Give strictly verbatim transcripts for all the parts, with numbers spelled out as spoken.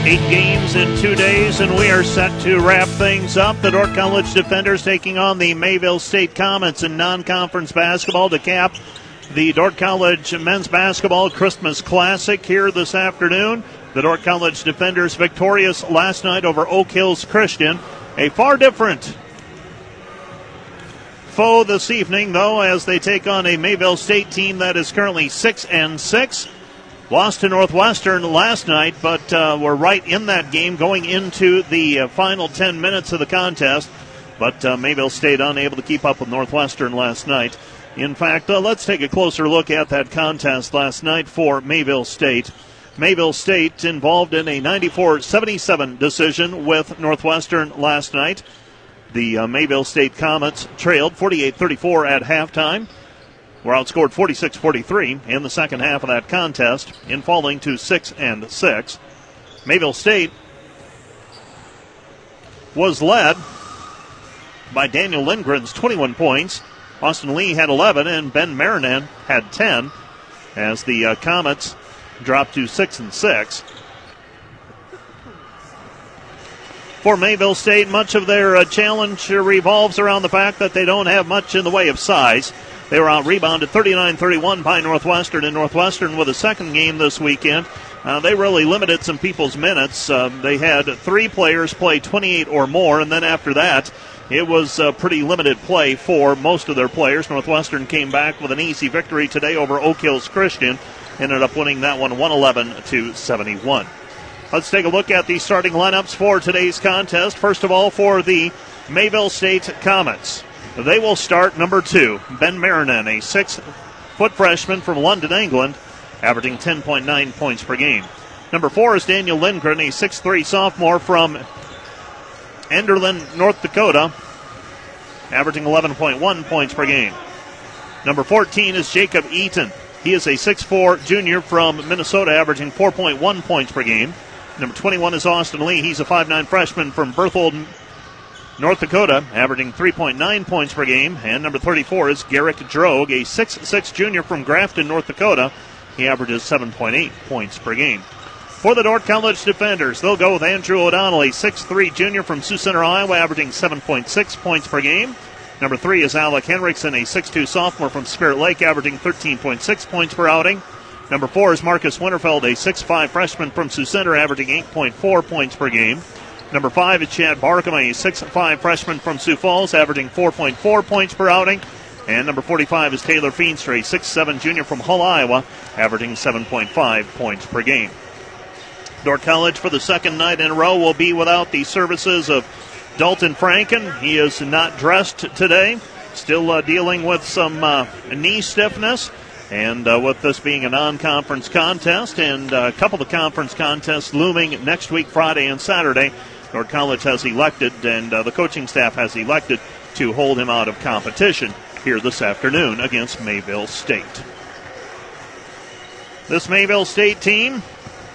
Eight games in two days, and we are set to wrap things up. The Dordt College Defenders taking on the Mayville State Comets in non-conference basketball to cap the Dordt College Men's Basketball Christmas Classic here this afternoon. The Dordt College Defenders victorious last night over Oak Hills Christian. A far different foe this evening, though, as they take on a Mayville State team that is currently six and six. Lost to Northwestern last night, but uh, we're right in that game going into the uh, final ten minutes of the contest. But uh, Mayville State unable to keep up with Northwestern last night. In fact, uh, let's take a closer look at that contest last night for Mayville State. Mayville State involved in a ninety-four seventy-seven decision with Northwestern last night. The uh, Mayville State Comets trailed forty-eight thirty-four at halftime. Were outscored forty-six forty-three in the second half of that contest, in falling to six and six. Mayville State was led by Daniel Lindgren's twenty-one points. Austin Lee had eleven, and Ben Marinan had ten, as the uh, Comets dropped to six and six. For Mayville State, much of their uh, challenge revolves around the fact that they don't have much in the way of size. They were out-rebounded thirty-nine thirty-one by Northwestern, and Northwestern with a second game this weekend. Uh, they really limited some people's minutes. Uh, they had three players play twenty-eight or more, and then after that, it was uh, pretty limited play for most of their players. Northwestern came back with an easy victory today over Oak Hills Christian. Ended up winning that one one eleven to seventy-one. Let's take a look at the starting lineups for today's contest. First of all, for the Mayville State Comets. They will start number two, Ben Marinan, a six-foot freshman from London, England, averaging ten point nine points per game. Number four is Daniel Lindgren, a six three sophomore from Enderlin, North Dakota, averaging eleven point one points per game. Number fourteen is Jacob Eaton. He is a six four junior from Minnesota, averaging four point one points per game. Number twenty-one is Austin Lee. He's a five nine freshman from Berthold, North Dakota, averaging three point nine points per game. And number thirty-four is Garrick Droge, a six six junior from Grafton, North Dakota. He averages seven point eight points per game. For the Dordt College Defenders, they'll go with Andrew O'Donnell, a six three junior from Sioux Center, Iowa, averaging seven point six points per game. Number three is Alec Henriksen, a six two sophomore from Spirit Lake, averaging thirteen point six points per outing. Number four is Marcus Winterfeld, a six five freshman from Sioux Center, averaging eight point four points per game. Number five is Chad Barkham, a six five freshman from Sioux Falls, averaging four point four points per outing. And number forty-five is Taylor Feenstra, a six seven junior from Hull, Iowa, averaging seven point five points per game. Dordt College for the second night in a row will be without the services of Dalton Franken. He is not dressed today, still uh, dealing with some uh, knee stiffness. And uh, with this being a non-conference contest and uh, a couple of conference contests looming next week, Friday and Saturday, Dordt College has elected, and uh, the coaching staff has elected, to hold him out of competition here this afternoon against Mayville State. This Mayville State team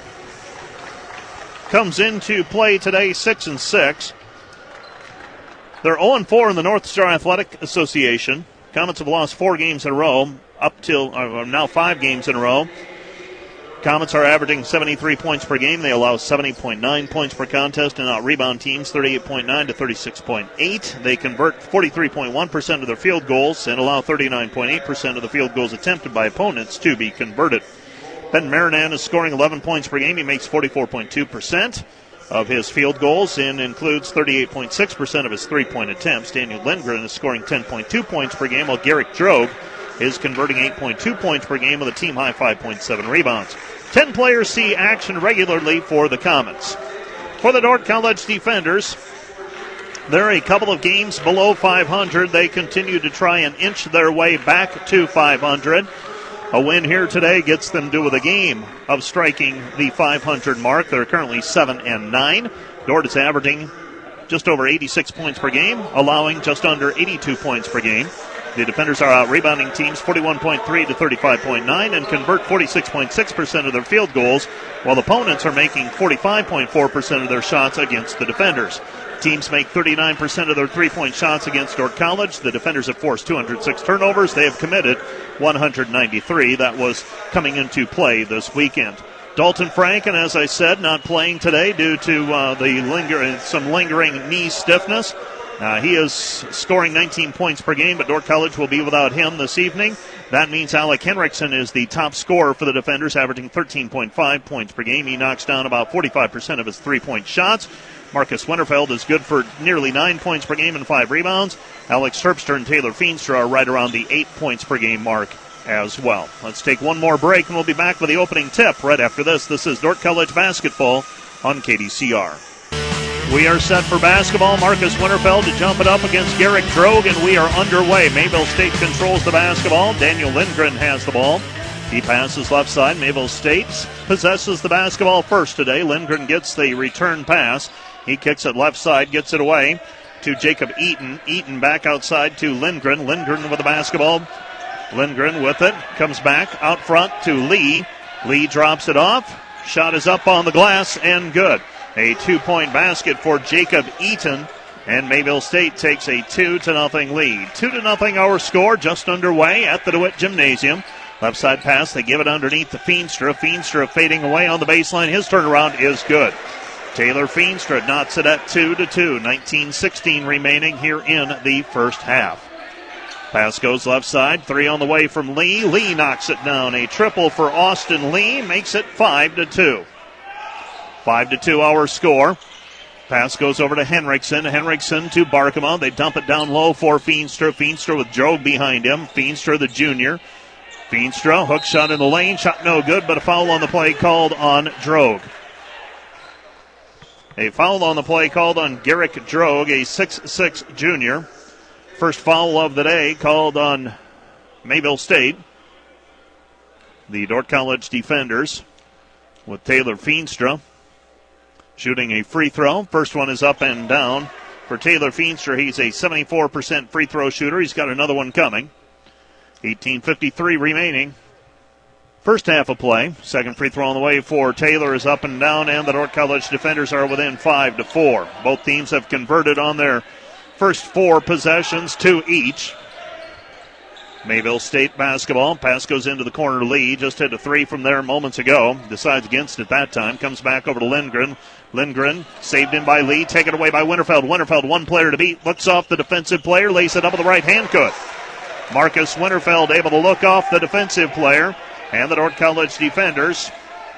comes into play today six and six. They're oh and four in the North Star Athletic Association. Comets have lost four games in a row, up till uh, now five games in a row. Comets are averaging seventy-three points per game. They allow seventy point nine points per contest and out-rebound teams thirty-eight point nine to thirty-six point eight. They convert forty-three point one percent of their field goals and allow thirty-nine point eight percent of the field goals attempted by opponents to be converted. Ben Marinan is scoring eleven points per game. He makes forty-four point two percent of his field goals and includes thirty-eight point six percent of his three-point attempts. Daniel Lindgren is scoring ten point two points per game, while Garrick Droge is converting eight point two points per game with a team-high five point seven rebounds. Ten players see action regularly for the Comets. For the Dordt College Defenders, they're a couple of games below five hundred. They continue to try and inch their way back to five hundred. A win here today gets them to the game of striking the five hundred mark. They're currently seven and nine. Dordt is averaging just over eighty-six points per game, allowing just under eighty-two points per game. The Defenders are out rebounding teams forty-one point three to thirty-five point nine and convert forty-six point six percent of their field goals, while opponents are making forty-five point four percent of their shots against the Defenders. Teams make thirty-nine percent of their three-point shots against Dordt College. The Defenders have forced two hundred six turnovers. They have committed one hundred ninety-three. That was coming into play this weekend. Dalton Franken, as I said, not playing today due to uh, the linger- some lingering knee stiffness. Uh, he is scoring nineteen points per game, but Dordt College will be without him this evening. That means Alec Henriksen is the top scorer for the defenders, averaging thirteen point five points per game. He knocks down about forty-five percent of his three-point shots. Marcus Winterfeld is good for nearly nine points per game and five rebounds. Alex Terpster and Taylor Feenstra are right around the eight points per game mark as well. Let's take one more break, and we'll be back with the opening tip right after this. This is Dordt College basketball on K D C R. We are set for basketball. Marcus Winterfeld to jump it up against Garrick Droge, and we are underway. Mayville State controls the basketball. Daniel Lindgren has the ball. He passes left side. Mayville State possesses the basketball first today. Lindgren gets the return pass. He kicks it left side, gets it away to Jacob Eaton. Eaton back outside to Lindgren. Lindgren with the basketball. Lindgren with it. Comes back out front to Lee. Lee drops it off. Shot is up on the glass and good. A two-point basket for Jacob Eaton, and Mayville State takes a two to nothing lead. Two to nothing our score, just underway at the DeWitt Gymnasium. Left side pass, they give it underneath to Feenstra. Feenstra fading away on the baseline. His turnaround is good. Taylor Feenstra knots it at two to two. nineteen sixteen remaining here in the first half. Pass goes left side. Three on the way from Lee. Lee knocks it down. A triple for Austin Lee makes it five to two. Five to two our score. Pass goes over to Henriksen. Henriksen to Barkema. They dump it down low for Feenstra. Feenstra with Droge behind him. Feenstra the junior. Feenstra, hook shot in the lane. Shot no good, but a foul on the play called on Droge. A foul on the play called on Garrick Droge, a six six junior. First foul of the day called on Mayville State. The Dordt College defenders with Taylor Feenstra shooting a free throw. First one is up and down for Taylor Feenstra. He's a seventy-four percent free throw shooter. He's got another one coming. eighteen fifty-three remaining. First half of play. Second free throw on the way for Taylor is up and down, and the Dordt College defenders are within five to four. Both teams have converted on their first four possessions, two each. Mayville State basketball. Pass goes into the corner. Lee just hit a three from there moments ago. Decides against it that time. Comes back over to Lindgren. Lindgren saved in by Lee. Taken away by Winterfeld. Winterfeld, one player to beat. Looks off the defensive player. Lays it up with the right hand. Good. Marcus Winterfeld able to look off the defensive player. And the Dordt College defenders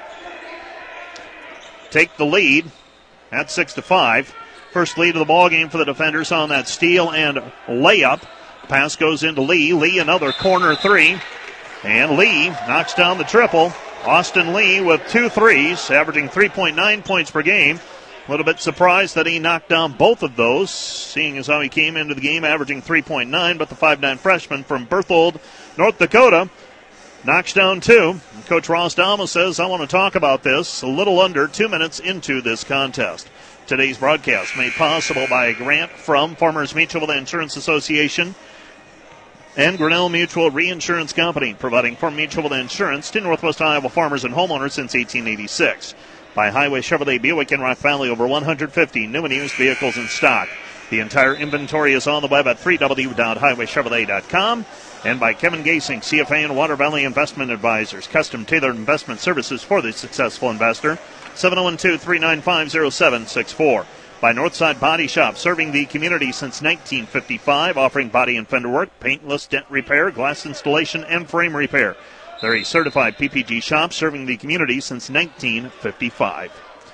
take the lead at six to five. First lead of the ball game for the defenders on that steal and layup. Pass goes into Lee. Lee another corner three. And Lee knocks down the triple. Austin Lee with two threes, averaging three point nine points per game. A little bit surprised that he knocked down both of those, seeing as how he came into the game averaging three point nine, but the five nine freshman from Berthold, North Dakota, knocks down two. Coach Ross Dalma says, I want to talk about this a little under two minutes into this contest. Today's broadcast made possible by a grant from Farmers Mutual Insurance Association and Grinnell Mutual Reinsurance Company, providing Farm Mutual Insurance to Northwest Iowa farmers and homeowners since eighteen eighty-six. By Highway Chevrolet Buick in Rock Valley, over one hundred fifty new and used vehicles in stock. The entire inventory is on the web at w w w dot highway chevrolet dot com. And by Kevin Gasing, C F A and Water Valley Investment Advisors, custom tailored investment services for the successful investor. seven oh one two, three nine five, oh seven six four. By Northside Body Shop, serving the community since nineteen fifty-five, offering body and fender work, paintless dent repair, glass installation, and frame repair. They're a certified P P G shop serving the community since nineteen fifty-five.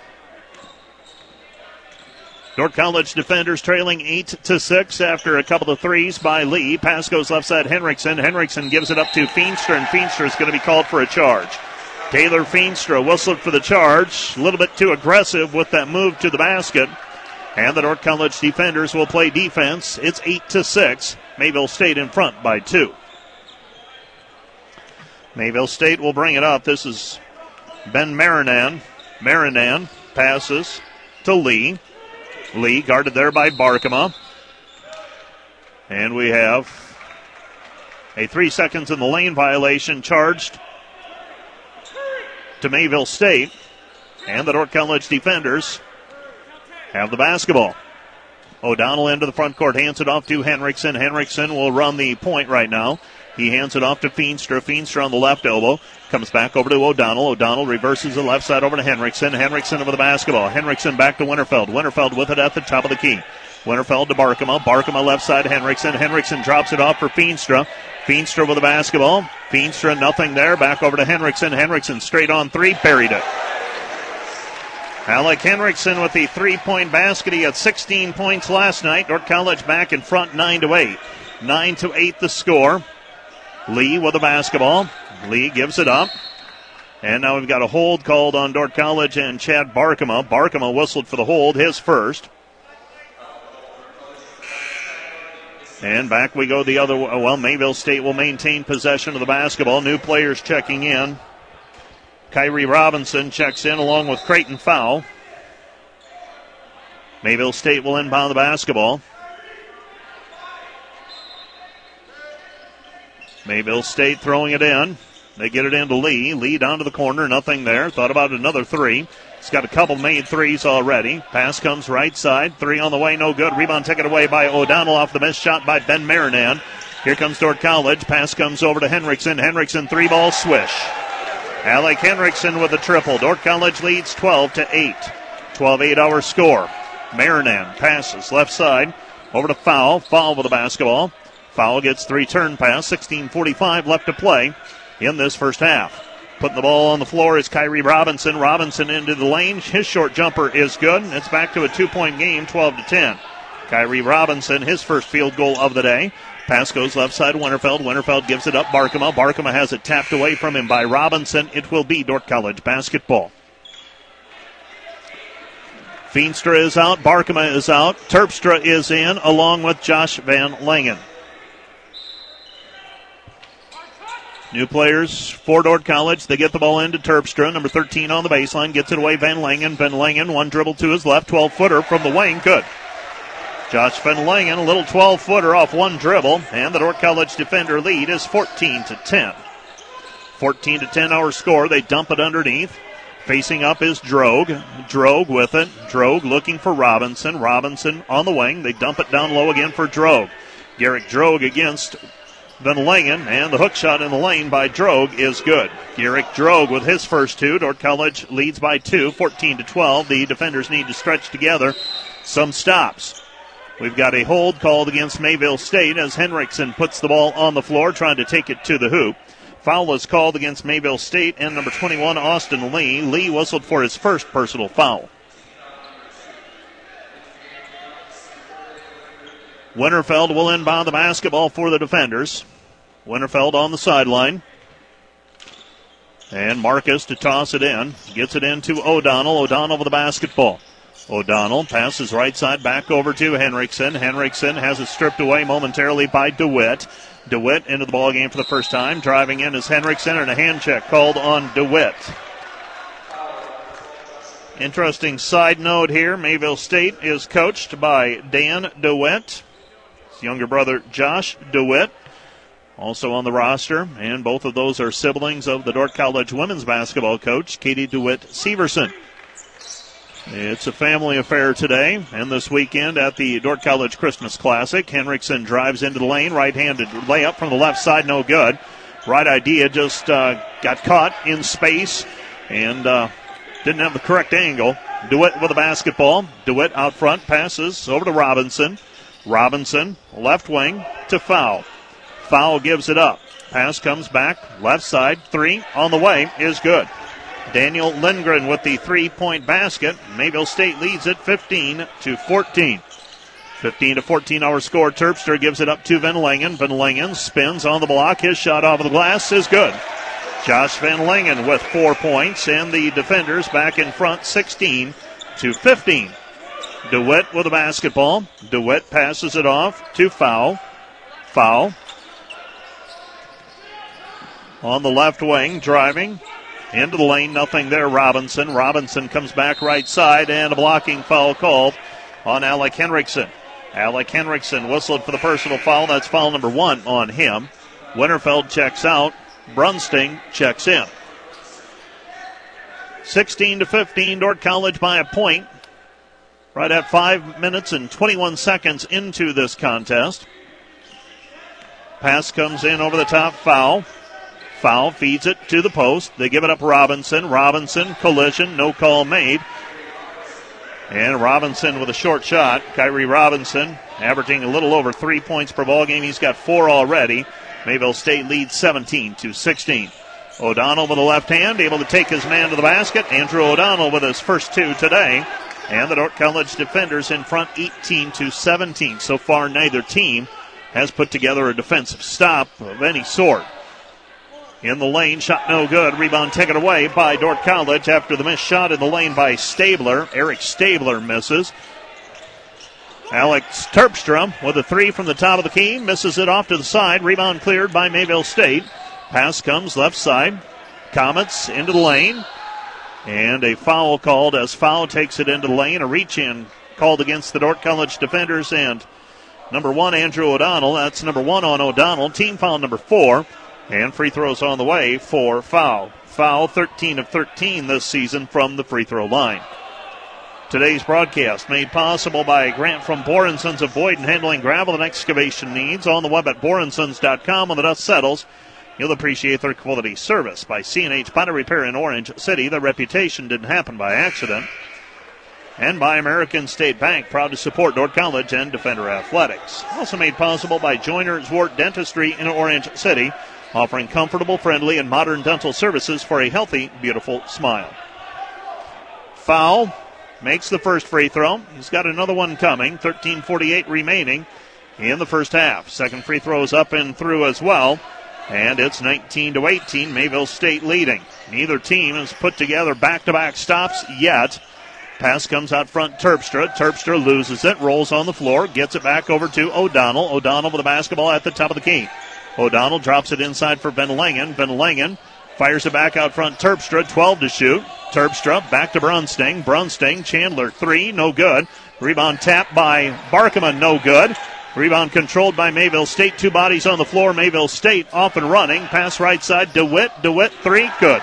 Dordt College defenders trailing eight to six after a couple of threes by Lee. Pass goes left side Henriksen. Henriksen gives it up to Feenstra, and Feenstra is going to be called for a charge. Taylor Feenstra whistled for the charge. A little bit too aggressive with that move to the basket. And the Dordt College defenders will play defense. It's eight to six. Mayville State in front by two. Mayville State will bring it up. This is Ben Marinan. Marinan passes to Lee. Lee guarded there by Barkema. And we have a three seconds in the lane violation charged to Mayville State. And the Dordt College defenders have the basketball. O'Donnell into the front court, hands it off to Henriksen. Henriksen will run the point right now. He hands it off to Feenstra. Feenstra on the left elbow. Comes back over to O'Donnell. O'Donnell reverses the left side over to Henriksen. Henriksen over the basketball. Henriksen back to Winterfeld. Winterfeld with it at the top of the key. Winterfeld to Barkema. Barkema left side Henriksen. Henriksen drops it off for Feenstra. Feenstra with the basketball. Feenstra nothing there. Back over to Henriksen. Henriksen straight on three. Buried it. Alec Henriksen with the three-point basket. He had sixteen points last night. Dordt College back in front nine to eight. nine to eight the score. Lee with the basketball. Lee gives it up. And now we've got a hold called on Dordt College and Chad Barkema. Barkema whistled for the hold, his first. And back we go the other way. Well, Mayville State will maintain possession of the basketball. New players checking in. Kyrie Robinson checks in along with Creighton Fowl. Mayville State will inbound the basketball. Mayville State throwing it in. They get it into Lee. Lee down to the corner. Nothing there. Thought about another three. He's got a couple made threes already. Pass comes right side. Three on the way. No good. Rebound taken away by O'Donnell off the missed shot by Ben Marinan. Here comes Dordt College. Pass comes over to Henriksen. Henriksen three ball swish. Alec Henriksen with a triple. Dordt College leads twelve to eight. twelve eight our score. Marinan passes left side over to Fowl. Fowl with the basketball. Fowl gets three turn pass. sixteen forty-five left to play in this first half. Putting the ball on the floor is Kyrie Robinson. Robinson into the lane. His short jumper is good. It's back to a two-point game, twelve to ten. Kyrie Robinson, his first field goal of the day. Pass goes left side, Winterfeld. Winterfeld gives it up, Barkema. Barkema has it tapped away from him by Robinson. It will be Dordt College basketball. Feenstra is out, Barkema is out. Terpstra is in, along with Josh Van Langen. New players for Dordt College. They get the ball into Terpstra. Number thirteen on the baseline. Gets it away, Van Langen. Van Langen, one dribble to his left. twelve-footer from the wing. Good. Josh Van Langen, a little twelve-footer off one dribble. And the Dordt College defender lead is fourteen to ten. fourteen to ten our score. They dump it underneath. Facing up is Drogue. Drogue with it. Drogue looking for Robinson. Robinson on the wing. They dump it down low again for Drogue. Garrick Drogue against Van Langen, and the hook shot in the lane by Drogue is good. Garrick Drogue with his first two. Dordt College leads by two, fourteen to twelve. The defenders need to stretch together some stops. We've got a hold called against Mayville State as Henriksen puts the ball on the floor, trying to take it to the hoop. Foul is called against Mayville State and number twenty-one, Austin Lee. Lee whistled for his first personal foul. Winterfeld will inbound the basketball for the defenders. Winterfeld on the sideline. And Marcus to toss it in. Gets it into O'Donnell. O'Donnell with the basketball. O'Donnell passes right side back over to Henriksen. Henriksen has it stripped away momentarily by DeWitt. DeWitt into the ball game for the first time. Driving in is Henriksen, and a hand check called on DeWitt. Interesting side note here. Mayville State is coached by Dan DeWitt. His younger brother Josh DeWitt also on the roster, and both of those are siblings of the Dordt College women's basketball coach, Katie DeWitt Severson. It's a family affair today and this weekend at the Dordt College Christmas Classic. Henriksen drives into the lane, right-handed layup from the left side, no good. Right idea, just uh, got caught in space and uh, didn't have the correct angle. DeWitt with the basketball. DeWitt out front, passes over to Robinson. Robinson, left wing to Fowl. Fowl gives it up. Pass comes back, left side, three on the way is good. Daniel Lindgren with the three-point basket. Mayville State leads it fifteen to fourteen. fifteen to fourteen our score. Terpstra gives it up to Van Langen. Van Langen spins on the block. His shot off of the glass is good. Josh Van Langen with four points, and the defenders back in front sixteen to fifteen. DeWitt with the basketball. DeWitt passes it off to Fowl. Fowl on the left wing, driving into the lane, nothing there. Robinson. Robinson comes back right side, and a blocking foul called on Alec Henriksen. Alec Henriksen whistled for the personal foul. That's foul number one on him. Winterfeld checks out. Brunsting checks in. sixteen to fifteen, Dordt College by a point. Right at five minutes and twenty-one seconds into this contest. Pass comes in over the top. Foul. Foul feeds it to the post. They give it up Robinson. Robinson, collision. No call made. And Robinson with a short shot. Kyrie Robinson averaging a little over three points per ball game. He's got four already. Mayville State leads seventeen to sixteen. O'Donnell with the left hand, able to take his man to the basket. Andrew O'Donnell with his first two today. And the Dordt College defenders in front eighteen to seventeen. So far, neither team has put together a defensive stop of any sort. In the lane, shot no good. Rebound taken away by Dordt College after the missed shot in the lane by Stabler. Eric Stabler misses. Alex Terpstra with a three from the top of the key. Misses it off to the side. Rebound cleared by Mayville State. Pass comes left side. Comets into the lane. And a foul called as Foul takes it into the lane. A reach-in called against the Dordt College defenders. And number one, Andrew O'Donnell. That's number one on O'Donnell. Team foul number four. And free throws on the way for Foul. Foul thirteen of thirteen this season from the free throw line. Today's broadcast made possible by a grant from Bohr Sons of Boyden, handling gravel and excavation needs. On the web at bohr and sons dot com. When the dust settles, you'll appreciate their quality service. By C and H Body Repair in Orange City. Their reputation didn't happen by accident. And by American State Bank, proud to support Dordt College and Defender Athletics. Also made possible by Joyner Zwart Dentistry in Orange City, offering comfortable, friendly, and modern dental services for a healthy, beautiful smile. Foul makes the first free throw. He's got another one coming. thirteen forty-eight remaining in the first half. Second free throw is up and through as well. And it's nineteen to eighteen, Mayville State leading. Neither team has put together back-to-back stops yet. Pass comes out front, Terpstra. Terpstra loses it, rolls on the floor, gets it back over to O'Donnell. O'Donnell with the basketball at the top of the key. O'Donnell drops it inside for Van Langen. Van Langen fires it back out front, Terpstra, twelve to shoot. Terpstra back to Brunsting. Brunsting, Chandler, three, no good. Rebound tapped by Barkema, no good. Rebound controlled by Mayville State. Two bodies on the floor. Mayville State off and running. Pass right side. DeWitt. DeWitt, three. Good.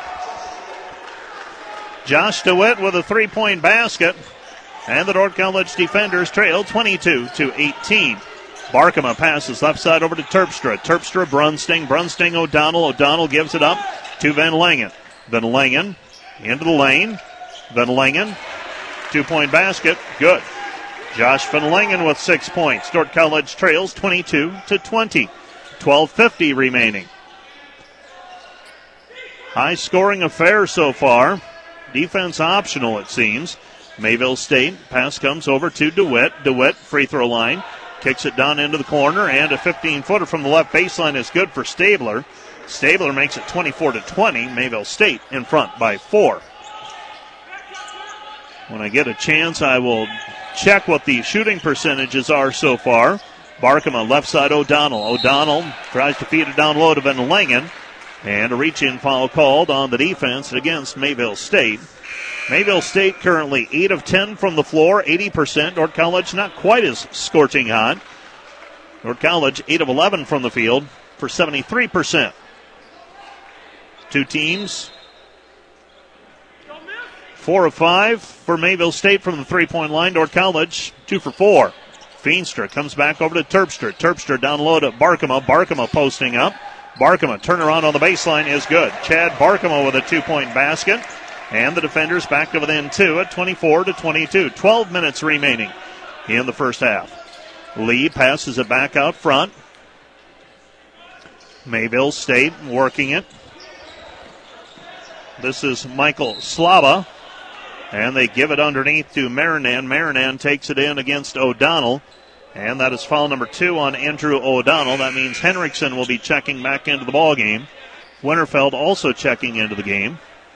Josh DeWitt with a three-point basket. And the Dordt College defenders trail twenty-two to eighteen. Barkema passes left side over to Terpstra. Terpstra, Brunsting. Brunsting, O'Donnell. O'Donnell gives it up to Van Langen. Van Langen into the lane. Van Langen. Two-point basket. Good. Josh Van Langen with six points. Dordt College trails twenty-two to twenty. twelve fifty remaining. High scoring affair so far. Defense optional, it seems. Mayville State. Pass comes over to DeWitt. DeWitt, free throw line. Kicks it down into the corner, and a fifteen-footer from the left baseline is good for Stabler. Stabler makes it twenty-four to twenty. Mayville State in front by four. When I get a chance, I will check what the shooting percentages are so far. Barkema, left side, O'Donnell. O'Donnell tries to feed it down low to Van Langen. And a reach-in foul called on the defense against Mayville State. Mayville State currently eight of ten from the floor, eighty percent. Dordt College not quite as scorching hot. Dordt College eight of eleven from the field for seventy-three percent. Two teams. Four of five for Mayville State from the three-point line. Dordt College, two for four. Feenstra comes back over to Terpstra. Terpstra down low to Barkema. Barkema posting up. Barkema, turnaround on the baseline is good. Chad Barkema with a two-point basket. And the defenders back to within two at twenty-four to twenty-two. twelve minutes remaining in the first half. Lee passes it back out front. Mayville State working it. This is Michael Slava. And they give it underneath to Marinan. Marinan takes it in against O'Donnell. And that is foul number two on Andrew O'Donnell. That means Henriksen will be checking back into the ball game. Winterfeld also checking into the game.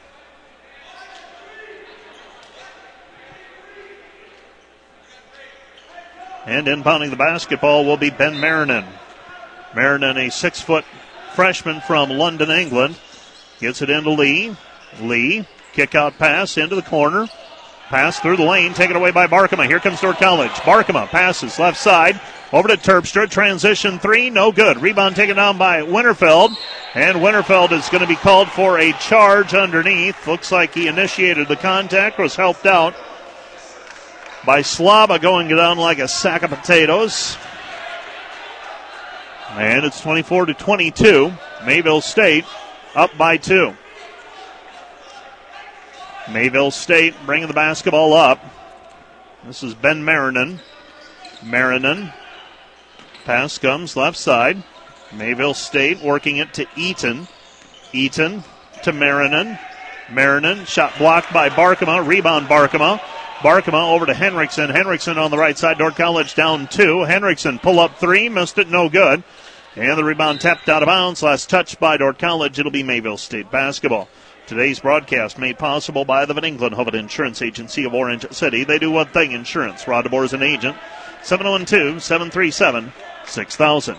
And inbounding the basketball will be Ben Marinan. Marinan, a six-foot freshman from London, England. Gets it into Lee. Lee, kick-out pass into the corner. Pass through the lane, taken away by Barkema. Here comes Dordt College. Barkema passes left side over to Terpstra. Transition three, no good. Rebound taken down by Winterfeld. And Winterfeld is going to be called for a charge underneath. Looks like he initiated the contact, was helped out by Slava going down like a sack of potatoes. And it's twenty-four to twenty-two. Mayville State up by two. Mayville State bringing the basketball up. This is Ben Marinan. Marinan. Pass comes left side. Mayville State working it to Eaton. Eaton to Marinan. Marinan, shot blocked by Barkema. Rebound Barkema. Barkema over to Henriksen. Henriksen on the right side. Dordt College down two. Henriksen pull up three. Missed it. No good. And the rebound tapped out of bounds. Last touch by Dordt College. It'll be Mayville State basketball. Today's broadcast made possible by the Van Engelen-Hoven Insurance Agency of Orange City. They do one thing, insurance. Rod DeBoer is an agent. seven one two, seven three seven, six thousand.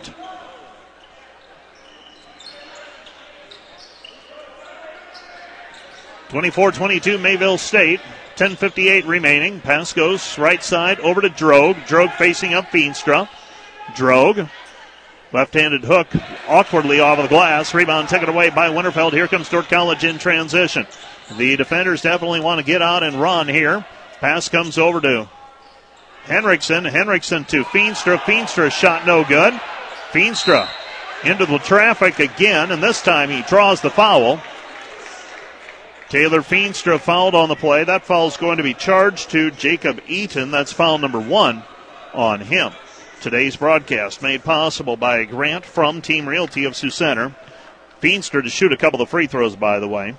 twenty-four twenty-two Mayville State. ten fifty-eight remaining. Pass goes right side over to Drogue. Drogue facing up Feenstra. Drogue. Left-handed hook awkwardly off of the glass. Rebound taken away by Winterfeld. Here comes Dordt College in transition. The defenders definitely want to get out and run here. Pass comes over to Henriksen. Henriksen to Feenstra. Feenstra shot no good. Feenstra into the traffic again, and this time he draws the foul. Taylor Feenstra fouled on the play. That foul is going to be charged to Jacob Eaton. That's foul number one on him. Today's broadcast made possible by a grant from Team Realty of Sioux Center. Feenstra to shoot a couple of free throws, by the way.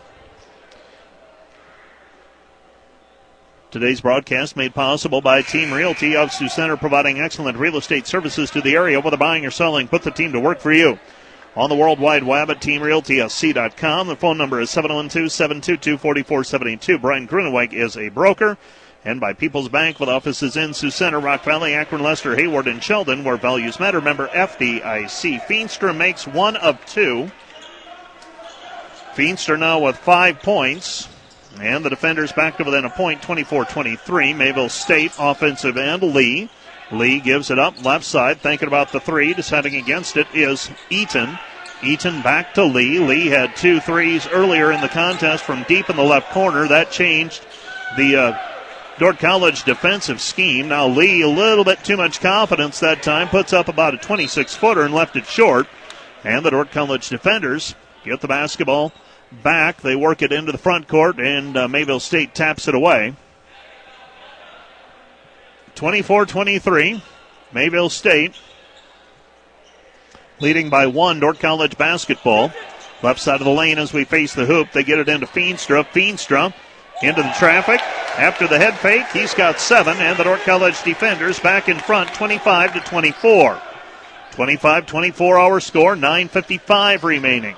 Today's broadcast made possible by Team Realty of Sioux Center, providing excellent real estate services to the area. Whether buying or selling, put the team to work for you. On the World Wide Web at team realty s c dot com. The phone number is seven one two, seven two two, four four seven two. Brian Gruneweg is a broker. And by People's Bank with offices in Sioux Center, Rock Valley, Akron, Lester, Hayward, and Sheldon, where values matter. Member F D I C. Feenstra makes one of two. Feenstra now with five points. And the defenders back to within a point, twenty-four twenty-three. Mayville State offensive end, Lee. Lee gives it up left side, thinking about the three. Deciding against it is Eaton. Eaton back to Lee. Lee had two threes earlier in the contest from deep in the left corner. That changed the uh, Dordt College defensive scheme. Now Lee, a little bit too much confidence that time, puts up about a twenty-six footer and left it short. And the Dordt College defenders get the basketball back. They work it into the front court, and uh, Mayville State taps it away. twenty-four twenty-three, Mayville State leading by one. Dordt College basketball. Left side of the lane as we face the hoop. They get it into Feenstra. Feenstra into the traffic. After the head fake, he's got seven, and the Dordt College defenders back in front, twenty-five to twenty-four. twenty-five twenty-four our score, nine fifty-five remaining.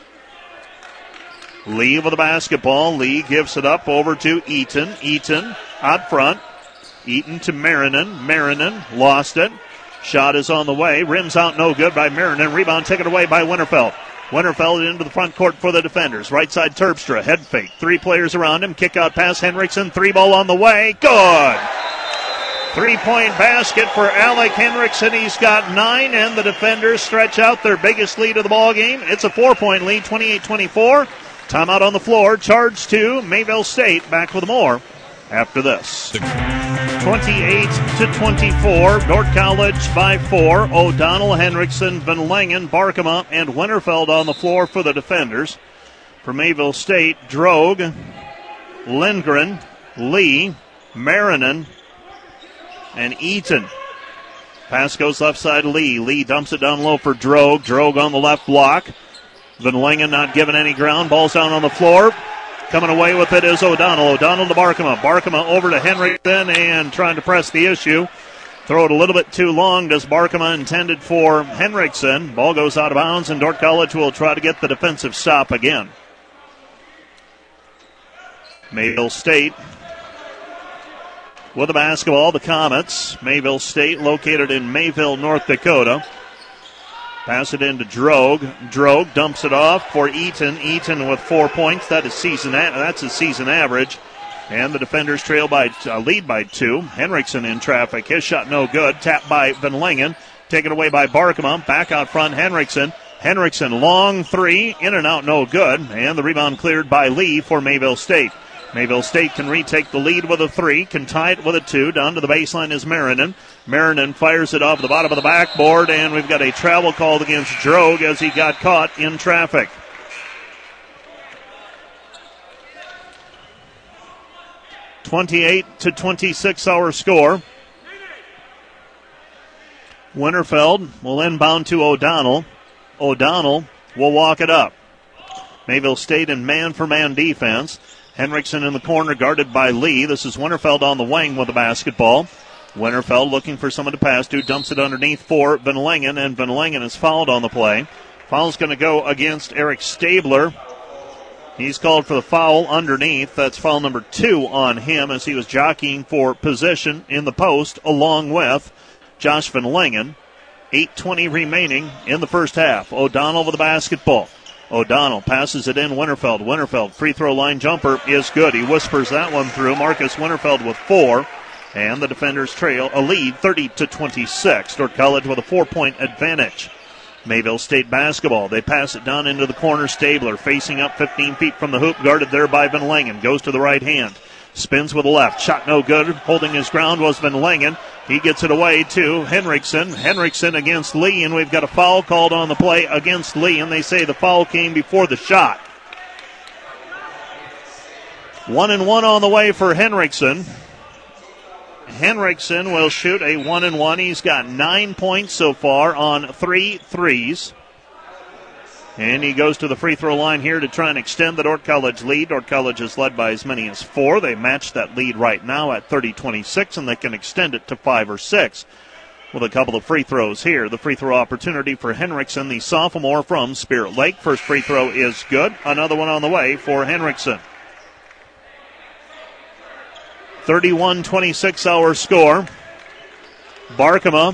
Lee with the basketball. Lee gives it up over to Eaton. Eaton out front. Eaton to Marinan. Marinan lost it. Shot is on the way. Rims out, no good by Marinan. Rebound taken away by Winterfeld. Winterfeld into the front court for the defenders. Right side Terpstra. Head fake. Three players around him. Kick out pass Henriksen. Three ball on the way. Good. Three-point basket for Alec Henriksen. He's got nine, and the defenders stretch out their biggest lead of the ball game. It's a four-point lead, twenty-eight twenty-four. Timeout on the floor. Charge to Mayville State. Back with more after this. twenty-eight to twenty-four. Dordt College by four. O'Donnell, Henriksen, Van Langen, Barkema, and Winterfeld on the floor for the defenders. For Mayville State, Drogue, Lindgren, Lee, Marinan, and Eaton. Pass goes left side, Lee. Lee dumps it down low for Drogue. Drogue on the left block. Van Langen not giving any ground. Ball's down on the floor. Coming away with it is O'Donnell. O'Donnell to Barkema. Barkema over to Henriksen and trying to press the issue. Throw it a little bit too long. Does Barkema intended for Henriksen. Ball goes out of bounds, and Dordt College will try to get the defensive stop again. Mayville State with the basketball. The Comets. Mayville State located in Mayville, North Dakota. Pass it into Drogue. Drogue dumps it off for Eaton. Eaton with four points. That is season. That's his season average. And the defenders trail by uh, lead by two. Henriksen in traffic. His shot no good. Tapped by Van Langen. Taken away by Barkema. Back out front, Henriksen. Henriksen long three. In and out no good. And the rebound cleared by Lee for Mayville State. Mayville State can retake the lead with a three, can tie it with a two. Down to the baseline is Marinan. Marinan fires it off the bottom of the backboard, and we've got a travel called against Drogue as he got caught in traffic. twenty-eight to twenty-six our score. Winterfeld will inbound to O'Donnell. O'Donnell will walk it up. Mayville State in man-for-man defense. Henriksen in the corner guarded by Lee. This is Winterfeld on the wing with the basketball. Winterfeld looking for someone to pass to. Dumps it underneath for Van Langen, and Van Langen is fouled on the play. Foul's going to go against Eric Stabler. He's called for the foul underneath. That's foul number two on him as he was jockeying for position in the post along with Josh Van Langen. eight twenty remaining in the first half. O'Donnell with the basketball. O'Donnell passes it in. Winterfeld. Winterfeld, free throw line jumper is good. He whispers that one through. Marcus Winterfeld with four. And the defenders trail a lead thirty to twenty-six. Dordt College with a four-point advantage. Mayville State basketball. They pass it down into the corner. Stabler facing up fifteen feet from the hoop. Guarded there by Van Langen. Goes to the right hand. Spins with the left. Shot no good. Holding his ground was Van Langen. He gets it away to Henriksen. Henriksen against Lee, and we've got a foul called on the play against Lee, and they say the foul came before the shot. One and one on the way for Henriksen. Henriksen will shoot a one and one. He's got nine points so far on three threes. And he goes to the free throw line here to try and extend the Dordt College lead. Dordt College is led by as many as four. They match that lead right now at thirty twenty-six, and they can extend it to five or six with a couple of free throws here. The free throw opportunity for Henriksen, the sophomore from Spirit Lake. First free throw is good. Another one on the way for Henriksen. thirty-one twenty-six our score. Barkema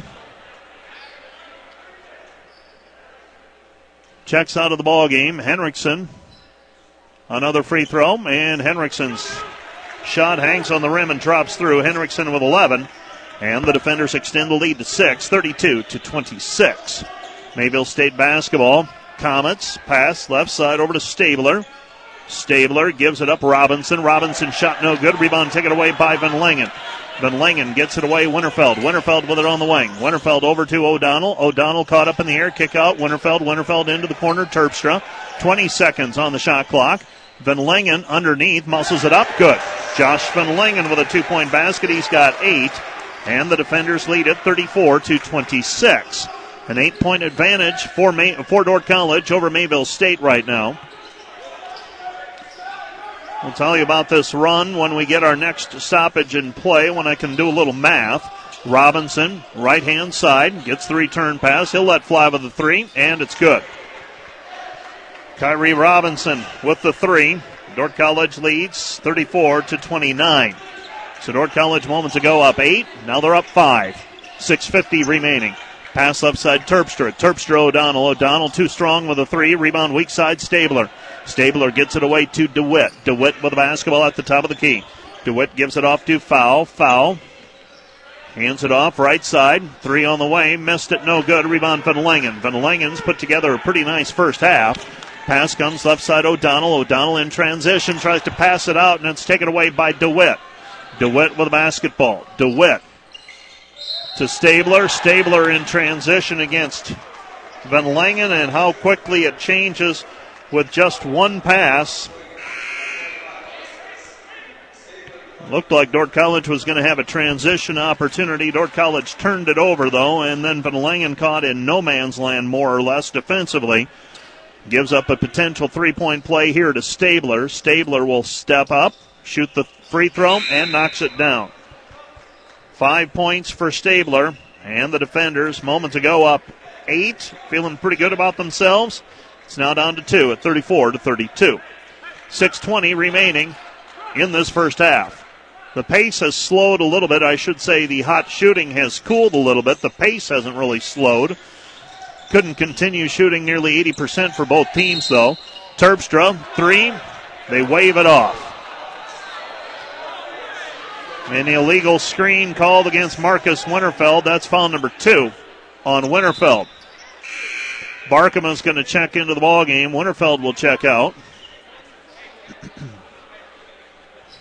checks out of the ball game. Henriksen, another free throw, and Henriksen's shot hangs on the rim and drops through. Henriksen with eleven, and the defenders extend the lead to six, thirty-two to twenty-six. Mayville State basketball. Comets pass left side over to Stabler. Stabler gives it up. Robinson. Robinson shot no good. Rebound taken away by Van Langen. Van Langen gets it away. Winterfeld. Winterfeld with it on the wing. Winterfeld over to O'Donnell. O'Donnell caught up in the air. Kick out. Winterfeld. Winterfeld into the corner. Terpstra. twenty seconds on the shot clock. Van Langen underneath. Muscles it up. Good. Josh Van Langen with a two-point basket. He's got eight. And the defenders lead it thirty-four to twenty-six. An eight-point advantage for, May- for Dordt College over Mayville State right now. We'll tell you about this run when we get our next stoppage in play, when I can do a little math. Robinson, right-hand side, gets the return pass. He'll let fly with the three, and it's good. Kyrie Robinson with the three. Dordt College leads thirty-four to twenty-nine. So Dordt College moments ago up eight. Now they're up five. six fifty remaining. Pass left side, Terpstra. Terpstra, O'Donnell. O'Donnell too strong with a three. Rebound weak side, Stabler. Stabler gets it away to DeWitt. DeWitt with the basketball at the top of the key. DeWitt gives it off to Foul. Foul. Hands it off right side. Three on the way. Missed it. No good. Rebound Van Langen. Van Langen's put together a pretty nice first half. Pass comes left side O'Donnell. O'Donnell in transition. Tries to pass it out, and it's taken away by DeWitt. DeWitt with the basketball. DeWitt to Stabler. Stabler in transition against Van Langen, and how quickly it changes with just one pass. Looked like Dordt College was going to have a transition opportunity. Dordt College turned it over, though, and then Van Langen caught in no man's land, more or less, defensively. Gives up a potential three-point play here to Stabler. Stabler will step up, shoot the free throw, and knocks it down. Five points for Stabler, and the defenders moments ago up eight, feeling pretty good about themselves. It's now down to two at thirty-four to thirty-two. six twenty remaining in this first half. The pace has slowed a little bit. I should say the hot shooting has cooled a little bit. The pace hasn't really slowed. Couldn't continue shooting nearly eighty percent for both teams, though. Terpstra, three. They wave it off. An illegal screen called against Marcus Winterfeld. That's foul number two on Winterfeld. Barkema's going to check into the ball game. Winterfeld will check out.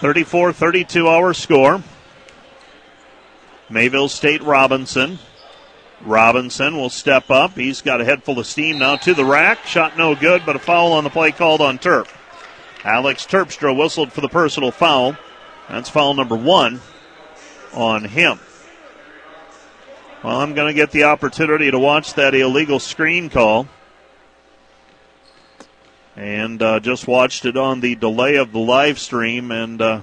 thirty-four thirty-two our score. Mayville State Robinson. Robinson will step up. He's got a head full of steam now to the rack. Shot no good, but a foul on the play called on Terp. Alex Terpstra whistled for the personal foul. That's foul number one on him. Well, I'm going to get the opportunity to watch that illegal screen call. And uh, just watched it on the delay of the live stream, and uh,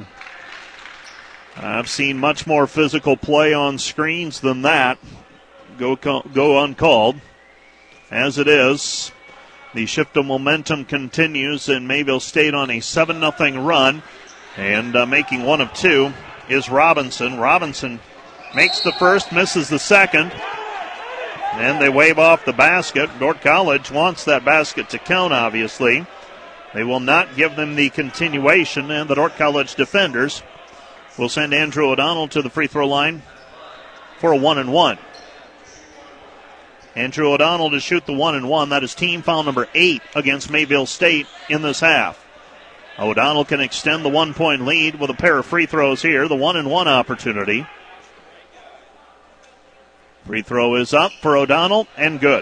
I've seen much more physical play on screens than that go go uncalled. As it is, the shift of momentum continues, and Mayville State on a seven nothing run, and uh, making one of two is Robinson. Robinson makes the first, misses the second. And they wave off the basket. Dordt College wants that basket to count, obviously. They will not give them the continuation, and the Dordt College defenders will send Andrew O'Donnell to the free throw line for a one and one. Andrew O'Donnell to shoot the one and one. That is team foul number eight against Mayville State in this half. O'Donnell can extend the one-point lead with a pair of free throws here. The one and one opportunity. Free throw is up for O'Donnell and good.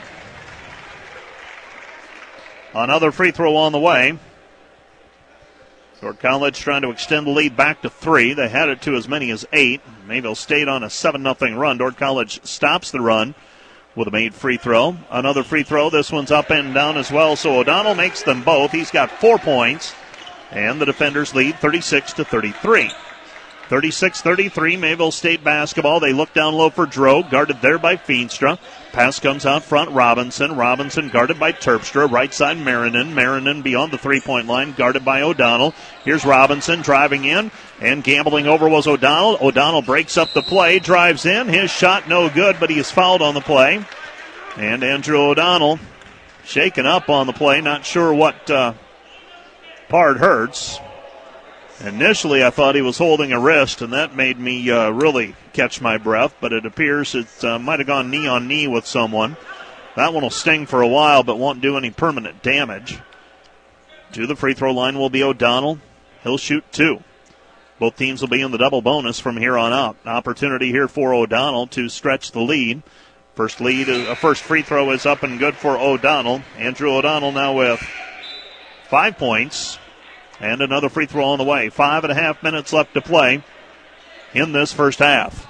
Another free throw on the way. Dordt College trying to extend the lead back to three. They had it to as many as eight. Mayville State on a seven nothing run. Dordt College stops the run with a made free throw. Another free throw. This one's up and down as well. So O'Donnell makes them both. He's got four points. And the defenders lead thirty-six to thirty-three. thirty-six thirty-three, Mayville State basketball. They look down low for Drogue, guarded there by Feenstra. Pass comes out front, Robinson. Robinson guarded by Terpstra. Right side, Marinin. Marinin beyond the three-point line, guarded by O'Donnell. Here's Robinson driving in, and gambling over was O'Donnell. O'Donnell breaks up the play, drives in. His shot no good, but he is fouled on the play. And Andrew O'Donnell shaken up on the play, not sure what uh, part hurts. Initially, I thought he was holding a wrist, and that made me uh, really catch my breath, but it appears it uh, might have gone knee on knee with someone. That one will sting for a while, but won't do any permanent damage. To the free throw line will be O'Donnell. He'll shoot two. Both teams will be in the double bonus from here on out. An opportunity here for O'Donnell to stretch the lead. First lead, uh, first free throw is up and good for O'Donnell. Andrew O'Donnell now with five points. And another free throw on the way. Five and a half minutes left to play in this first half.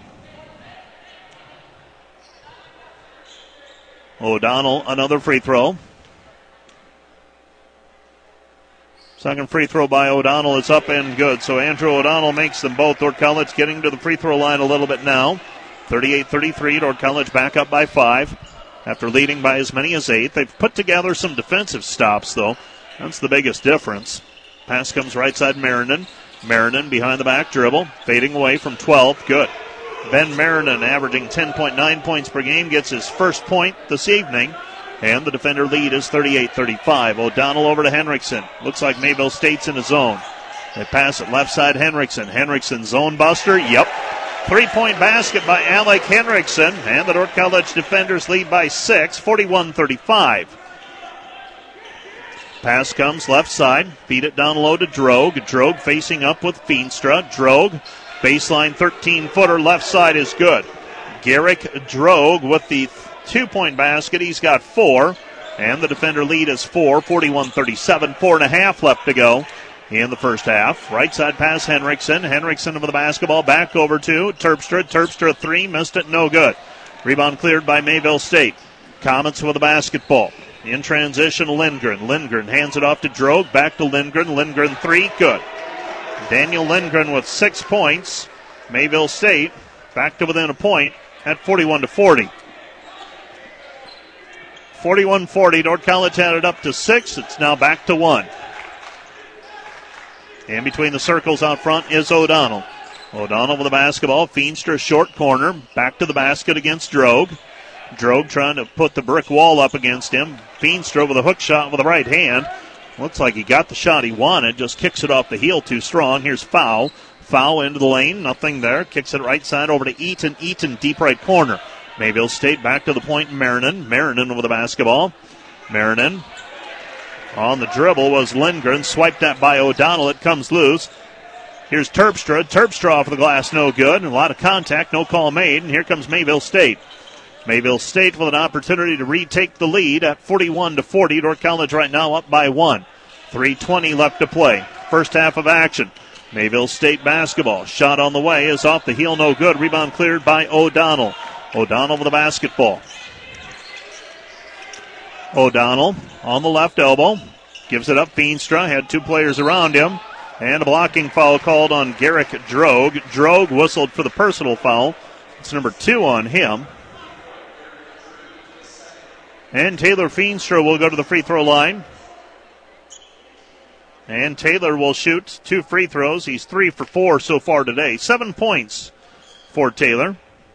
O'Donnell, another free throw. Second free throw by O'Donnell is up and good. So Andrew O'Donnell makes them both. Dordt College getting to the free throw line a little bit now. thirty-eight thirty-three, Dordt College back up by five after leading by as many as eight. They've put together some defensive stops, though. That's the biggest difference. Pass comes right side, Marinin. Marinin behind the back dribble, fading away from twelve. Good. Ben Marinin, averaging ten point nine points per game, gets his first point this evening. And the defender lead is thirty-eight thirty-five. O'Donnell over to Henriksen. Looks like Mayville State's in a zone. They pass it left side, Henriksen. Henriksen, zone buster. Yep. Three-point basket by Alec Henriksen. And the Dordt College defenders lead by six, forty-one thirty-five. Pass comes left side. Feed it down low to Drogue. Drogue facing up with Feenstra. Drogue, baseline thirteen-footer left side is good. Garrick Drogue with the two-point basket. He's got four. And the defender lead is four, forty-one thirty-seven. Four and a half left to go in the first half. Right side pass, Henriksen. Henriksen with the basketball back over to Terpstra. Terpstra three, missed it, no good. Rebound cleared by Mayville State. Comets with the basketball. In transition, Lindgren. Lindgren hands it off to Drogue. Back to Lindgren. Lindgren three. Good. Daniel Lindgren with six points. Mayville State back to within a point at forty-one to forty. forty-one forty. Dordt College had it up to six. It's now back to one. And between the circles out front is O'Donnell. O'Donnell with the basketball. Feenstra short corner. Back to the basket against Drogue. Drogue trying to put the brick wall up against him. Feenstra with a hook shot with the right hand. Looks like he got the shot he wanted. Just kicks it off the heel too strong. Here's foul. Foul into the lane. Nothing there. Kicks it right side over to Eaton. Eaton deep right corner. Mayville State back to the point. Marinin. Marinin with the basketball. Marinin on the dribble was Lindgren. Swiped that by O'Donnell. It comes loose. Here's Terpstra. Terpstra off the glass, no good. A lot of contact, no call made. And here comes Mayville State. Mayville State with an opportunity to retake the lead at forty-one to forty. Dordt College right now up by one. three twenty left to play. First half of action. Mayville State basketball. Shot on the way is off the heel, no good. Rebound cleared by O'Donnell. O'Donnell with the basketball. O'Donnell on the left elbow. Gives it up. Feenstra had two players around him. And a blocking foul called on Garrick Drogue. Drogue whistled for the personal foul. It's number two on him. And Taylor Feenstra will go to the free throw line. And Taylor will shoot two free throws. He's three for four so far today. Seven points for Taylor.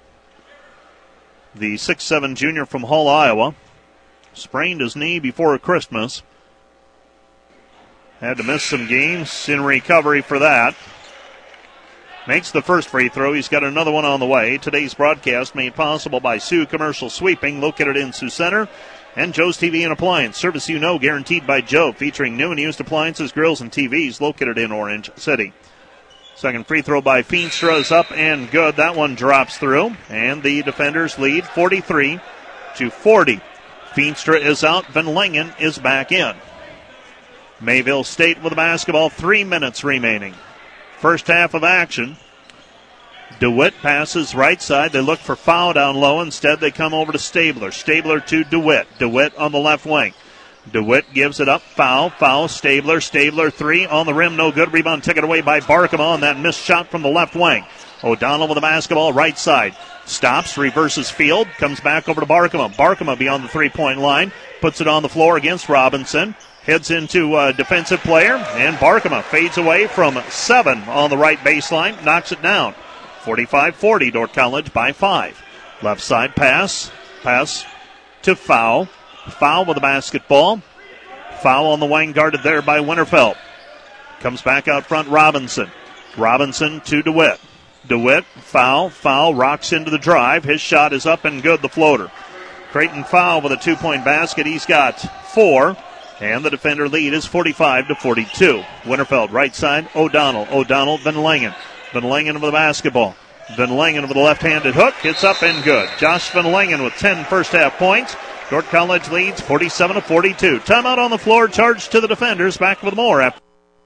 The six seven junior from Hull, Iowa. Sprained his knee before Christmas. Had to miss some games in recovery for that. Makes the first free throw. He's got another one on the way. Today's broadcast made possible by Sioux Commercial Sweeping, located in Sioux Center, and Joe's T V and Appliance. Service you know, guaranteed by Joe, featuring new and used appliances, grills, and T Vs, located in Orange City. Second free throw by Feenstra is up and good. That one drops through, and the defenders lead forty-three to forty. Feenstra is out. Van Langen is back in. Mayville State with the basketball. Three minutes remaining. First half of action. DeWitt passes right side. They look for foul down low. Instead, they come over to Stabler. Stabler to DeWitt. DeWitt on the left wing. DeWitt gives it up. Foul. Foul. Stabler. Stabler three on the rim. No good. Rebound taken away by Barkema on that missed shot from the left wing. O'Donnell with the basketball right side. Stops. Reverses field. Comes back over to Barkema. Barkema beyond the three-point line. Puts it on the floor against Robinson. Heads into a defensive player, and Barkema fades away from seven on the right baseline, knocks it down. forty-five forty, Dordt College by five. Left side pass, pass to Foul. Foul with the basketball. Foul on the wing, guarded there by Winterfeld. Comes back out front, Robinson. Robinson to DeWitt. DeWitt, foul, foul, rocks into the drive. His shot is up and good, the floater. Creighton Foul with a two-point basket. He's got four. And the defender lead is forty-five to forty-two. Winterfeld, right side, O'Donnell. O'Donnell, Van Langen. Van Langen with the basketball. Van Langen with the left-handed hook. It's up and good. Josh Van Langen with ten first-half points. Dordt College leads forty-seven to forty-two. Timeout on the floor, charged to the defenders. Back with more. After,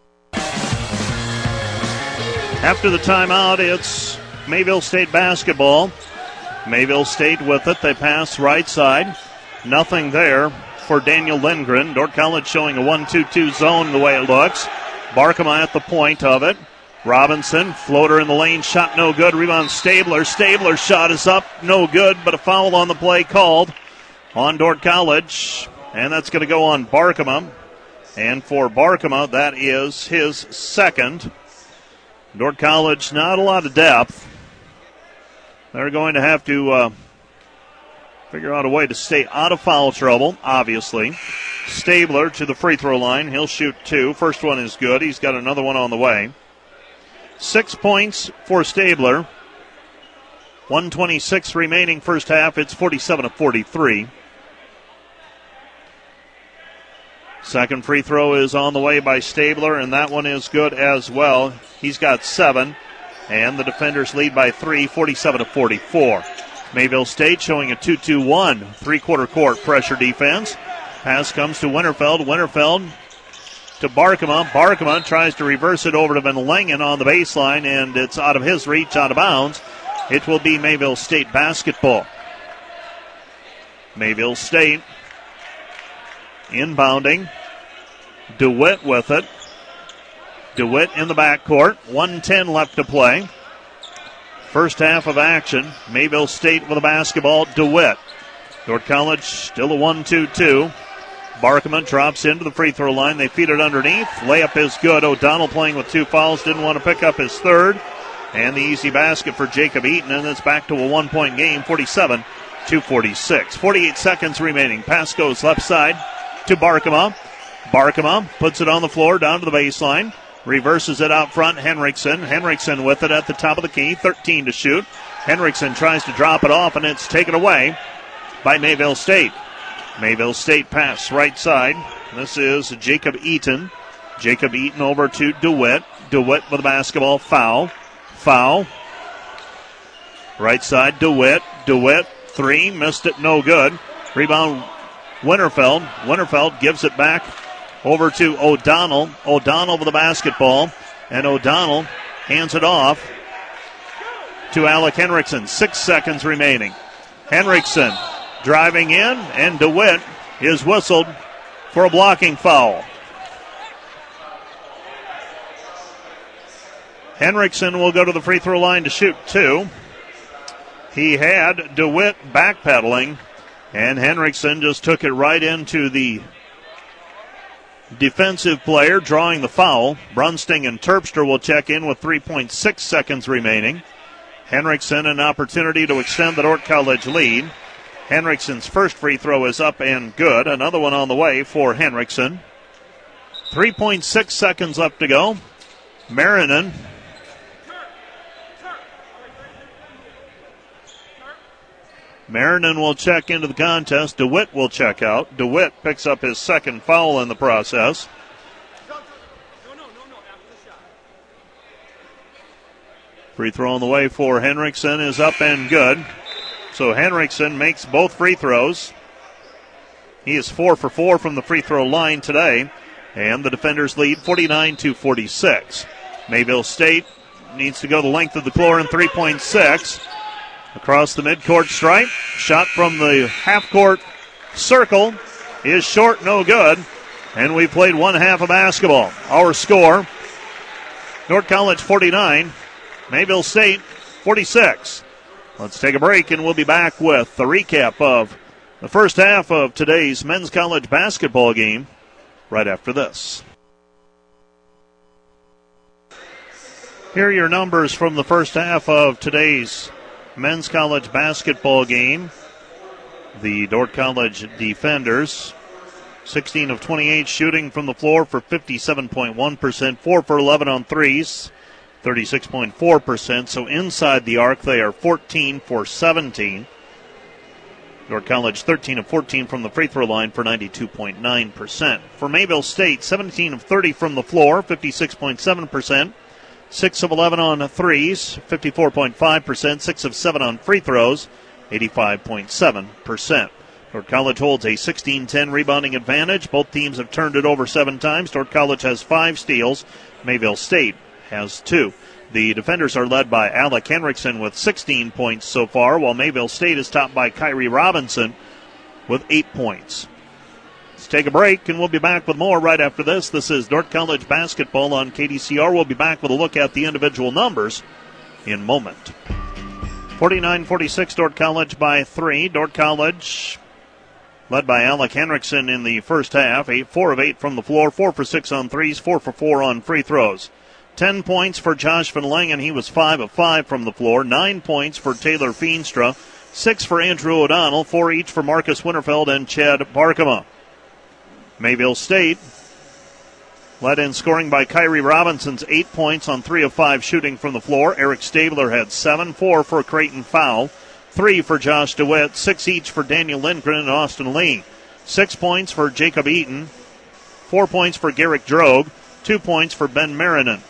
after the timeout, it's Mayville State basketball. Mayville State with it. They pass right side. Nothing there for Daniel Lindgren. Dordt College showing a one two two zone the way it looks. Barkema at the point of it. Robinson, floater in the lane, shot no good. Rebound Stabler. Stabler's shot is up, no good, but a foul on the play called on Dordt College. And that's going to go on Barkema. And for Barkema, that is his second. Dordt College, not a lot of depth. They're going to have to uh, figure out a way to stay out of foul trouble, obviously. Stabler to the free throw line. He'll shoot two. First one is good. He's got another one on the way. Six points for Stabler. one twenty-six remaining first half. It's forty-seven to forty-three. Second free throw is on the way by Stabler, and that one is good as well. He's got seven, and the defenders lead by three, forty-seven to forty-four. Mayville State showing a two two one three-quarter court pressure defense. Pass comes to Winterfeld. Winterfeld to Barkema. Barkema tries to reverse it over to Van Langen on the baseline, and it's out of his reach, out of bounds. It will be Mayville State basketball. Mayville State inbounding. DeWitt with it. DeWitt in the backcourt. one ten left to play. First half of action. Mayville State with the basketball. DeWitt. Dordt College still a one two two. Barkema drops into the free throw line. They feed it underneath. Layup is good. O'Donnell playing with two fouls. Didn't want to pick up his third. And the easy basket for Jacob Eaton. And it's back to a one-point game. forty-seven to forty-six. forty-eight seconds remaining. Pass goes left side to Barkema. Barkema puts it on the floor down to the baseline. Reverses it out front. Henriksen. Henriksen with it at the top of the key. thirteen to shoot. Henriksen tries to drop it off, and it's taken away by Mayville State. Mayville State pass right side. This is Jacob Eaton. Jacob Eaton over to DeWitt. DeWitt with the basketball. Foul. Foul. Right side, DeWitt. DeWitt, three. Missed it, no good. Rebound, Winterfeld. Winterfeld gives it back over to O'Donnell. O'Donnell with the basketball. And O'Donnell hands it off to Alec Henriksen. Six seconds remaining. Henriksen driving in, and DeWitt is whistled for a blocking foul. Henriksen will go to the free throw line to shoot two. He had DeWitt backpedaling, and Henriksen just took it right into the defensive player, drawing the foul. Brunsting and Terpstra will check in with three point six seconds remaining. Henriksen an opportunity to extend the Dordt College lead. Henriksen's first free throw is up and good. Another one on the way for Henriksen. three point six seconds left to go. Marinin Marinin will check into the contest. DeWitt will check out. DeWitt picks up his second foul in the process. Free throw on the way for Henriksen is up and good. So Henriksen makes both free throws. He is four for four from the free throw line today. And the defenders lead forty-nine to forty-six. Mayville State needs to go the length of the floor in three point six. Across the midcourt stripe. Shot from the half-court circle is short, no good. And we played one half of basketball. Our score, Dordt College forty-nine, Mayville State forty-six. Let's take a break, and we'll be back with the recap of the first half of today's men's college basketball game right after this. Here are your numbers from the first half of today's men's college basketball game. The Dordt College defenders, sixteen of twenty-eight shooting from the floor for fifty-seven point one percent, four for eleven on threes, thirty-six point four percent. So inside the arc, they are fourteen for seventeen. Dordt College thirteen of fourteen from the free throw line for ninety-two point nine percent. For Mayville State, seventeen of thirty from the floor, fifty-six point seven percent. six of eleven on threes, fifty-four point five percent. six of seven on free throws, eighty-five point seven percent. Dordt College holds a sixteen ten rebounding advantage. Both teams have turned it over seven times. Dordt College has five steals. Mayville State has two. The defenders are led by Alec Henriksen with sixteen points so far, while Mayville State is topped by Kyrie Robinson with eight points. Let's take a break, and we'll be back with more right after this. This is Dordt College basketball on K D C R. We'll be back with a look at the individual numbers in a moment. forty-nine forty-six, Dordt College by three. Dordt College led by Alec Henriksen in the first half. Eight, four of eight from the floor, four for six on threes, four for four on free throws. Ten points for Josh Van Langen. He was five of five from the floor. Nine points for Taylor Feenstra. Six for Andrew O'Donnell. Four each for Marcus Winterfeld and Chad Barkema. Mayville State led in scoring by Kyrie Robinson's eight points on three of five shooting from the floor. Eric Stabler had seven, four for Creighton Fowl, three for Josh DeWitt, six each for Daniel Lindgren and Austin Lee. Six points for Jacob Eaton, four points for Garrick Drogue, two points for Ben Marinin.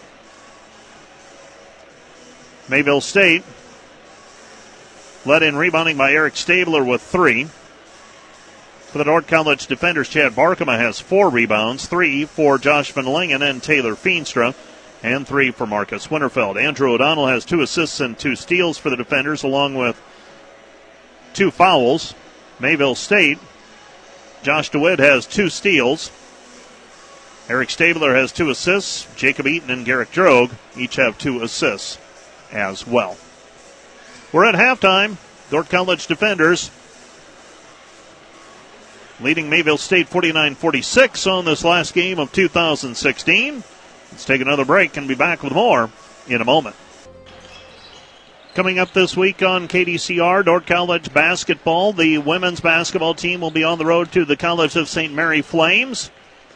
Mayville State led in rebounding by Eric Stabler with three. For the Dordt College defenders, Chad Barkema has four rebounds, three for Josh Van Langen and Taylor Feenstra, and three for Marcus Winterfeld. Andrew O'Donnell has two assists and two steals for the defenders, along with two fouls. Mayville State, Josh DeWitt has two steals. Eric Stabler has two assists. Jacob Eaton and Garrick Drogue each have two assists as well. We're at halftime. Dordt College defenders leading Mayville State forty-nine forty-six on this last game of two thousand sixteen. Let's take another break and be back with more in a moment. Coming up this week on K D C R, Dordt College basketball. The women's basketball team will be on the road to the College of Saint Mary Flames.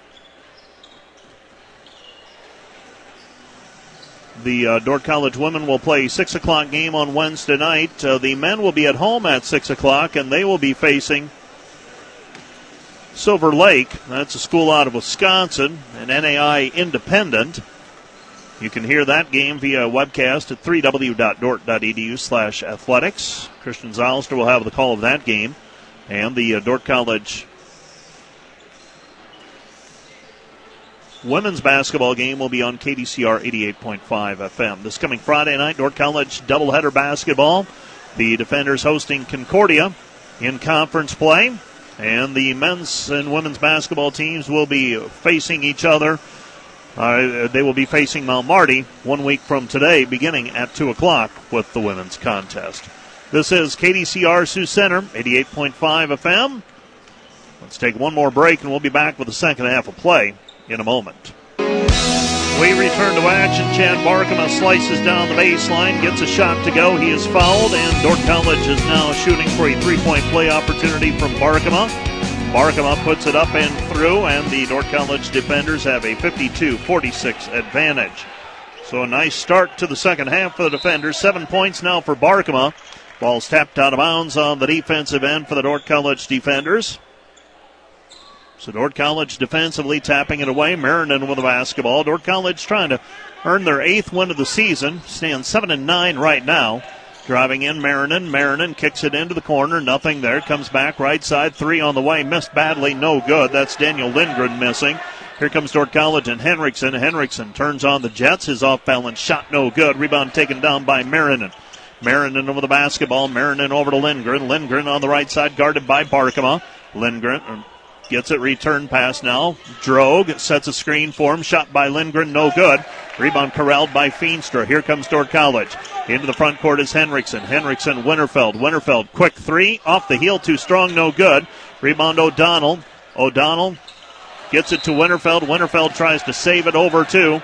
The uh, Dordt College women will play a six o'clock game on Wednesday night. Uh, the men will be at home at six o'clock, and they will be facing Silver Lake. That's a school out of Wisconsin, an N A I independent. You can hear that game via webcast at three w dot dort dot e d u slash athletics. Christian Zylster will have the call of that game. And the uh, Dordt College women's basketball game will be on K D C R eighty-eight point five F M. This coming Friday night, Dordt College doubleheader basketball. The Defenders hosting Concordia in conference play. And the men's and women's basketball teams will be facing each other. Uh, they will be facing Mount Marty one week from today, beginning at two o'clock with the women's contest. This is K D C R Sioux Center, eighty-eight point five F M. Let's take one more break, and we'll be back with the second half of play in a moment. We return to action. Chad Barkema slices down the baseline, gets a shot to go. He is fouled, and Dordt College is now shooting for a three-point play opportunity from Barkema. Barkema puts it up and through, and the Dordt College defenders have a fifty-two forty-six advantage. So a nice start to the second half for the defenders. Seven points now for Barkema. Ball's tapped out of bounds on the defensive end for the Dordt College defenders. So Dordt College defensively tapping it away. Marinan with the basketball. Dordt College trying to earn their eighth win of the season. Stands seven and nine right now. Driving in Marinan. Marinan kicks it into the corner. Nothing there. Comes back right side. Three on the way. Missed badly. No good. That's Daniel Lindgren missing. Here comes Dordt College and Henriksen. Henriksen turns on the Jets. His off-balance shot no good. Rebound taken down by Marinan. Marinan over the basketball. Marinan over to Lindgren. Lindgren on the right side guarded by Barkema. Lindgren gets it returned pass now. Drogue sets a screen for him. Shot by Lindgren, no good. Rebound corralled by Feenstra. Here comes Dordt College. Into the front court is Henriksen. Henriksen, Winterfeld. Winterfeld, quick three. Off the heel, too strong, no good. Rebound O'Donnell. O'Donnell gets it to Winterfeld. Winterfeld tries to save it over to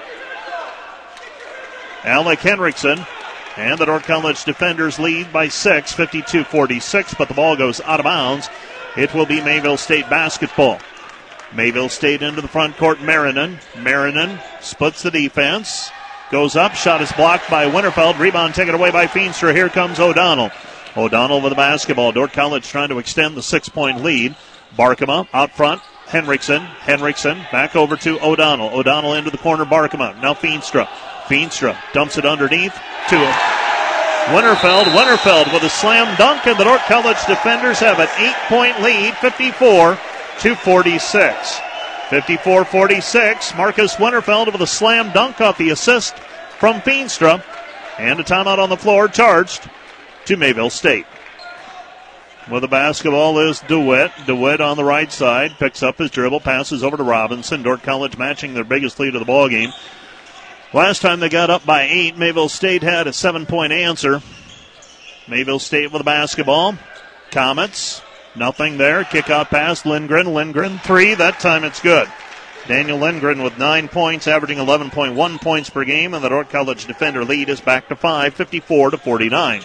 Alec Henriksen. And the Dordt College defenders lead by six, fifty-two forty-six, but the ball goes out of bounds. It will be Mayville State basketball. Mayville State into the front court. Marinan. Marinan splits the defense. Goes up. Shot is blocked by Winterfeld. Rebound taken away by Feenstra. Here comes O'Donnell. O'Donnell with the basketball. Dordt College trying to extend the six-point lead. Barkema out front. Henriksen. Henriksen back over to O'Donnell. O'Donnell into the corner. Barkema. Now Feenstra. Feenstra dumps it underneath to Winterfeld. Winterfeld with a slam dunk, and the Dordt College defenders have an eight-point lead, fifty-four to forty-six. fifty-four forty-six. Marcus Winterfeld with a slam dunk off the assist from Feenstra. And a timeout on the floor charged to Mayville State. With the basketball is DeWitt. DeWitt on the right side picks up his dribble, passes over to Robinson. Dordt College matching their biggest lead of the ball game. Last time they got up by eight, Mayville State had a seven-point answer. Mayville State with the basketball. Comets, nothing there. Kickoff pass, Lindgren. Lindgren, three. That time it's good. Daniel Lindgren with nine points, averaging eleven point one points per game, and the Dordt College defender lead is back to five, fifty-four to forty-nine.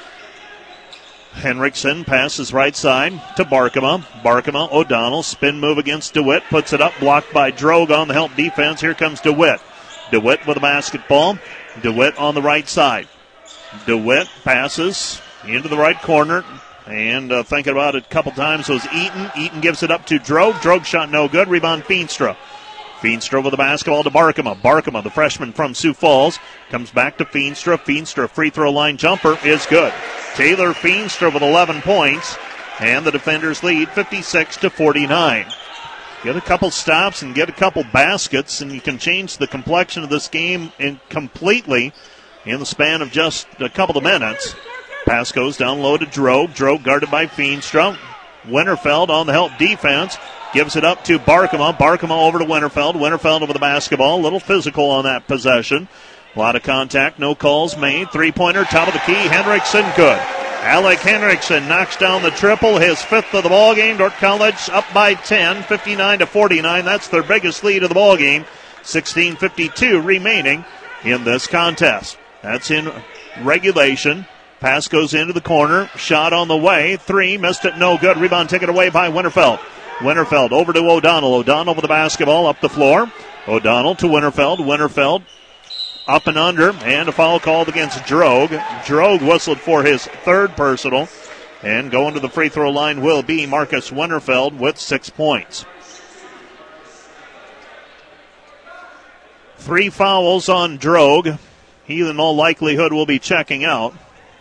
Henriksen passes right side to Barkema. Barkema, O'Donnell, spin move against DeWitt, puts it up, blocked by Drogue on the help defense. Here comes DeWitt. DeWitt with the basketball. DeWitt on the right side. DeWitt passes into the right corner. And uh, thinking about it a couple times was Eaton. Eaton gives it up to Drogue. Drogue shot no good. Rebound Feenstra. Feenstra with the basketball to Barkema. Barkema, the freshman from Sioux Falls, comes back to Feenstra. Feenstra, free throw line jumper is good. Taylor Feenstra with eleven points. And the defenders lead fifty-six to forty-nine. Get a couple stops and get a couple baskets, and you can change the complexion of this game in completely in the span of just a couple of minutes. Pass goes down low to Drogue. Drogue guarded by Feenstra. Winterfeld on the help defense. Gives it up to Barkema. Barkema over to Winterfeld. Winterfeld over the basketball. A little physical on that possession. A lot of contact. No calls made. Three-pointer, top of the key. Henriksen, good. Alec Henriksen knocks down the triple, his fifth of the ball game. Dordt College up by ten, fifty-nine to forty-nine. That's their biggest lead of the ball game. sixteen fifty-two remaining in this contest. That's in regulation. Pass goes into the corner. Shot on the way. Three. Missed it. No good. Rebound taken away by Winterfeld. Winterfeld over to O'Donnell. O'Donnell with the basketball up the floor. O'Donnell to Winterfeld. Winterfeld up and under. And a foul called against Drogue. Drogue whistled for his third personal. And going to the free throw line will be Marcus Winterfeld with six points. Three fouls on Drogue. He, in all likelihood, will be checking out.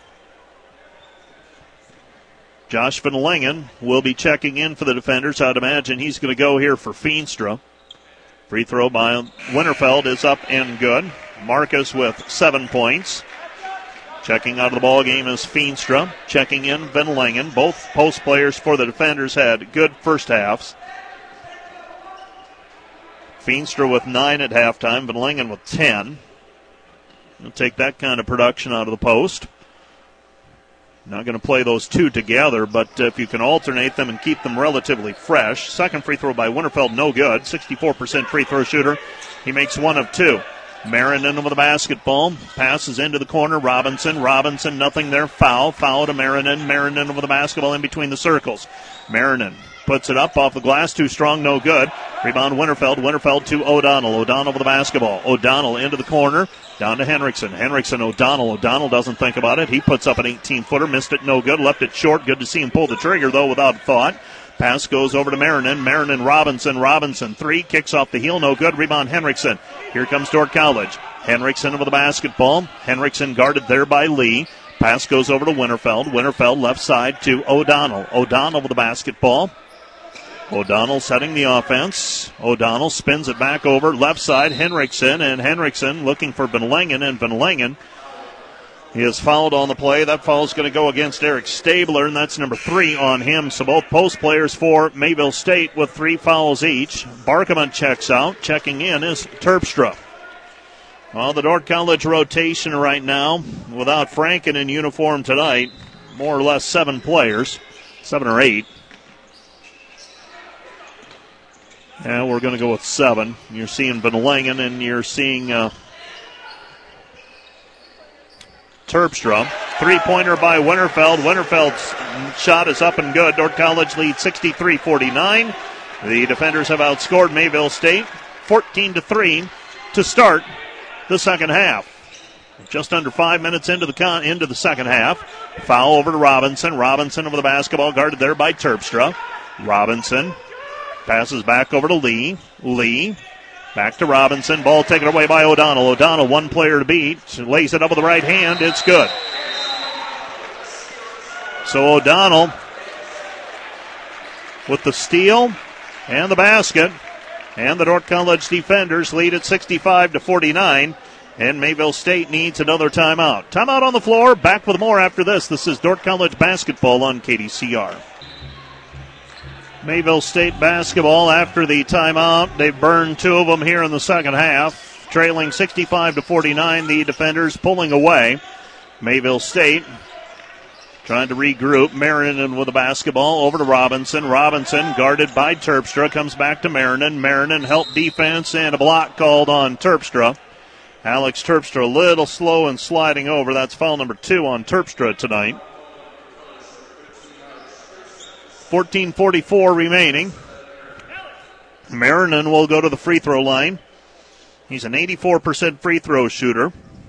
Josh Van Langen will be checking in for the defenders. I'd imagine he's going to go here for Feenstra. Free throw by Winterfeld is up and good. Marcus with seven points. Checking out of the ball game is Feenstra. Checking in Van Langen. Both post players for the defenders had good first halves. Feenstra with nine at halftime. Van Langen with ten. We'll take that kind of production out of the post. Not going to play those two together, but if you can alternate them and keep them relatively fresh. Second free throw by Winterfeld, no good. sixty-four percent free throw shooter. He makes one of two. Marinan with the basketball. Passes into the corner. Robinson. Robinson, nothing there. Foul. Foul to Marinan. Marinan with the basketball in between the circles. Marinan puts it up off the glass. Too strong, no good. Rebound Winterfeld. Winterfeld to O'Donnell. O'Donnell with the basketball. O'Donnell into the corner. Down to Henriksen. Henriksen, O'Donnell. O'Donnell doesn't think about it. He puts up an eighteen-footer. Missed it, no good. Left it short. Good to see him pull the trigger, though, without thought. Pass goes over to Marinan. Marinan, Robinson. Robinson, three. Kicks off the heel, no good. Rebound Henriksen. Here comes Dordt College. Henriksen with the basketball. Henriksen guarded there by Lee. Pass goes over to Winterfeld. Winterfeld left side to O'Donnell. O'Donnell with the basketball. O'Donnell setting the offense. O'Donnell spins it back over left side. Henriksen, and Henriksen looking for Van Langen, and Van Langen is fouled on the play. That foul is going to go against Eric Stabler, and that's number three on him. So both post players for Mayville State with three fouls each. Barkman checks out. Checking in is Terpstra. Well, the Dordt College rotation right now, without Franken in uniform tonight, more or less seven players, seven or eight. Yeah, we're going to go with seven. You're seeing Van Langen, and you're seeing uh, Terpstra. Three-pointer by Winterfeld. Winterfeld's shot is up and good. Dordt College leads sixty-three forty-nine. The defenders have outscored Mayville State fourteen to three to start the second half. Just under five minutes into the con- into the second half. Foul over to Robinson. Robinson over the basketball, guarded there by Terpstra. Robinson passes back over to Lee. Lee back to Robinson. Ball taken away by O'Donnell. O'Donnell, one player to beat. Lays it up with the right hand. It's good. So O'Donnell with the steal and the basket. And the Dordt College defenders lead at sixty-five to forty-nine. And Mayville State needs another timeout. Timeout on the floor. Back with more after this. This is Dordt College basketball on K D C R. Mayville State basketball after the timeout. They've burned two of them here in the second half. Trailing sixty-five to forty-nine. The defenders pulling away. Mayville State trying to regroup. Marinan with the basketball over to Robinson. Robinson guarded by Terpstra. Comes back to Marinan. Marinan help defense and a block called on Terpstra. Alex Terpstra a little slow and sliding over. That's foul number two on Terpstra tonight. fourteen forty-four remaining. Marinan will go to the free throw line. He's an eighty-four percent free throw shooter.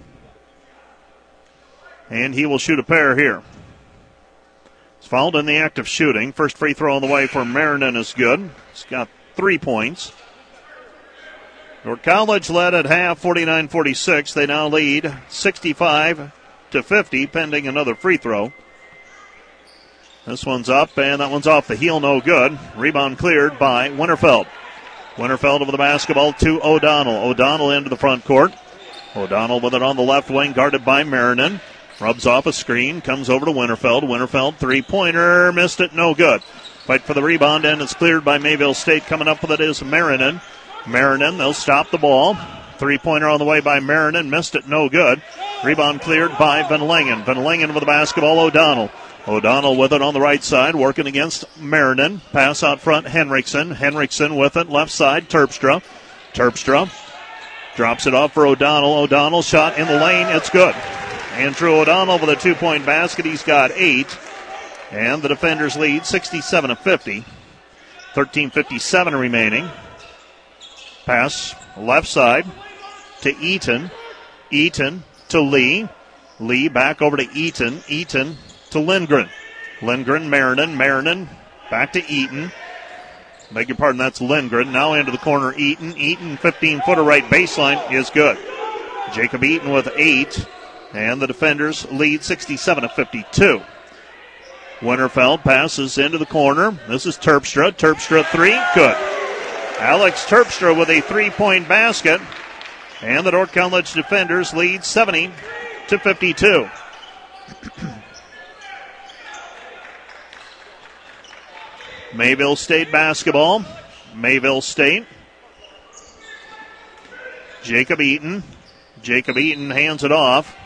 And he will shoot a pair here. He's fouled in the act of shooting. First free throw on the way for Marinan is good. He's got three points. Dordt College led at half, forty-nine forty-six. They now lead sixty-five to fifty, pending another free throw. This one's up, and that one's off the heel, no good. Rebound cleared by Winterfeld. Winterfeld over the basketball to O'Donnell. O'Donnell into the front court. O'Donnell with it on the left wing, guarded by Marinan. Rubs off a screen, comes over to Winterfeld. Winterfeld, three-pointer, missed it, no good. Fight for the rebound, and it's cleared by Mayville State. Coming up with it is Marinan. Marinan, they'll stop the ball. Three-pointer on the way by Marinan, missed it, no good. Rebound cleared by Van Langen. Van Langen with the basketball, O'Donnell. O'Donnell with it on the right side, working against Marinan. Pass out front, Henriksen. Henriksen with it, left side, Terpstra. Terpstra drops it off for O'Donnell. O'Donnell shot in the lane, it's good. Andrew O'Donnell with a two-point basket, he's got eight. And the defenders lead sixty-seven to fifty. thirteen fifty-seven remaining. Pass left side to Eaton. Eaton to Lee. Lee back over to Eaton. Eaton to Lindgren. Lindgren, Marinan, Marinan back to Eaton. Beg your pardon, that's Lindgren. Now into the corner, Eaton. Eaton, fifteen-footer right baseline is good. Jacob Eaton with eight, and the defenders lead sixty-seven to fifty-two. Winterfeld passes into the corner. This is Terpstra. Terpstra three, good. Alex Terpstra with a three-point basket, and the Dordt College defenders lead seventy to fifty-two. Mayville State basketball. Mayville State. Jacob Eaton. Jacob Eaton hands it off.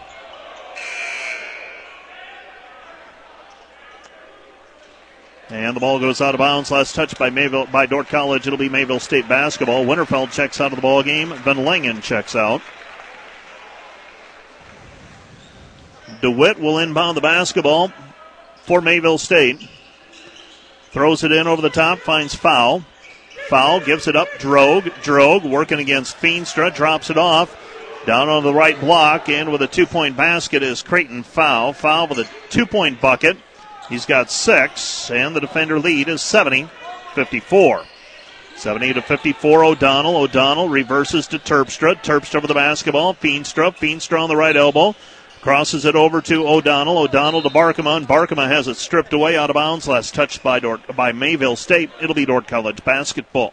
And the ball goes out of bounds. Last touch by Mayville by Dordt College. It'll be Mayville State basketball. Winterfeld checks out of the ball game. Van Langen checks out. DeWitt will inbound the basketball for Mayville State. Throws it in over the top, finds Foul. Foul gives it up, Drogue. Drogue working against Feenstra, drops it off. Down on the right block, and with a two-point basket is Creighton Foul. Foul with a two-point bucket. He's got six, and the defender lead is seventy fifty-four. seventy to fifty-four, O'Donnell. O'Donnell reverses to Terpstra. Terpstra with the basketball. Feenstra. Feenstra on the right elbow. Crosses it over to O'Donnell. O'Donnell to Barkema, and Barkema has it stripped away out of bounds. Last touched by Dort, by Mayville State. It'll be Dordt College basketball.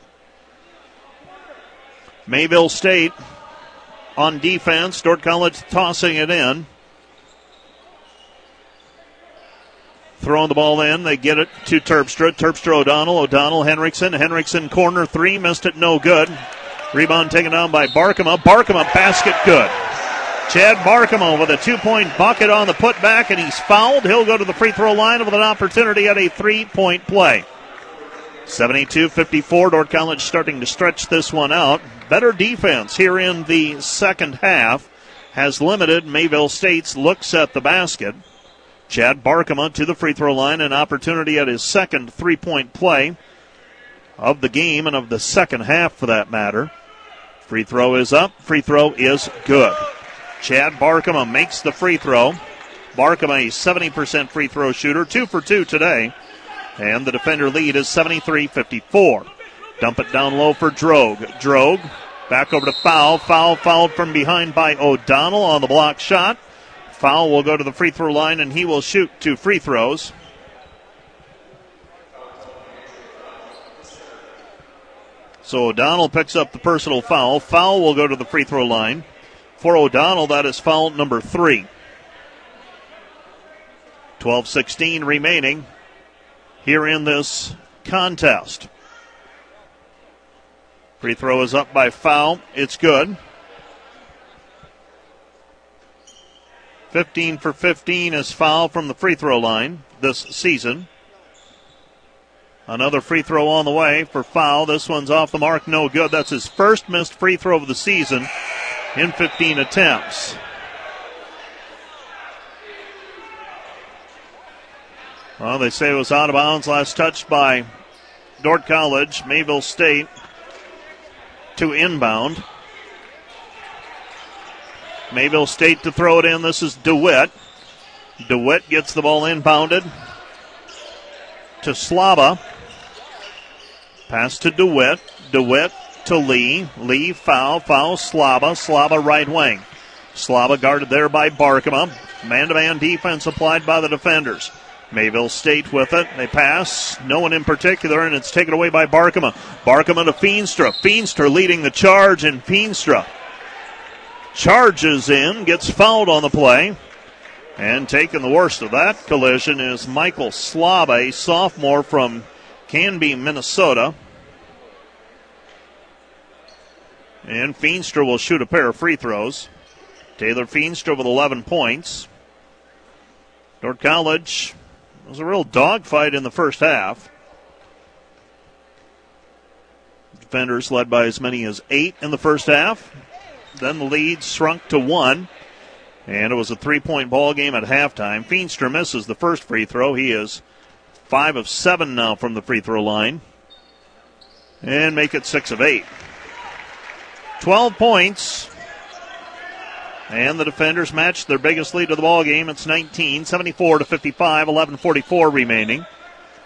Mayville State on defense. Dordt College tossing it in. Throwing the ball in. They get it to Terpstra. Terpstra, O'Donnell. O'Donnell, Henriksen. Henriksen corner three. Missed it. No good. Rebound taken down by Barkema. Barkema basket good. Chad Barkema with a two-point bucket on the putback, and he's fouled. He'll go to the free throw line with an opportunity at a three-point play. seventy-two fifty-four, Dordt College starting to stretch this one out. Better defense here in the second half has limited Mayville State's looks at the basket. Chad Barkema to the free throw line, an opportunity at his second three-point play of the game and of the second half for that matter. Free throw is up. Free throw is good. Chad Barkema makes the free throw. Barkema, a seventy percent free throw shooter, two for two today. And the defender lead is seventy-three fifty-four. Dump it down low for Drogue. Drogue back over to Foul. Foul fouled from behind by O'Donnell on the block shot. Foul will go to the free throw line, and he will shoot two free throws. So O'Donnell picks up the personal foul. Foul will go to the free throw line. For O'Donnell, that is foul number three. twelve sixteen remaining here in this contest. Free throw is up by Foul. It's good. fifteen for fifteen is Foul from the free throw line this season. Another free throw on the way for Foul. This one's off the mark, no good. That's his first missed free throw of the season in fifteen attempts. Well, they say it was out of bounds. Last touched by Dordt College. Mayville State to inbound. Mayville State to throw it in. This is DeWitt. DeWitt gets the ball inbounded to Slava. Pass to DeWitt. DeWitt to Lee. Lee foul. Foul Slava. Slava right wing. Slava guarded there by Barkema. Man-to-man defense applied by the defenders. Mayville State with it. They pass. No one in particular, and it's taken away by Barkema. Barkema to Feenstra. Feenstra leading the charge, and Feenstra charges in, gets fouled on the play. And taking the worst of that collision is Michael Slava, a sophomore from Canby, Minnesota. And Feenstra will shoot a pair of free throws. Taylor Feenstra with eleven points. Dordt College was a real dogfight in the first half. Defenders led by as many as eight in the first half. Then the lead shrunk to one. And it was a three-point ball game at halftime. Feenstra misses the first free throw. He is five of seven now from the free throw line. And make it six of eight. twelve points. And the defenders match their biggest lead of the ball game. It's nineteen, seventy-four to fifty-five, eleven forty-four remaining.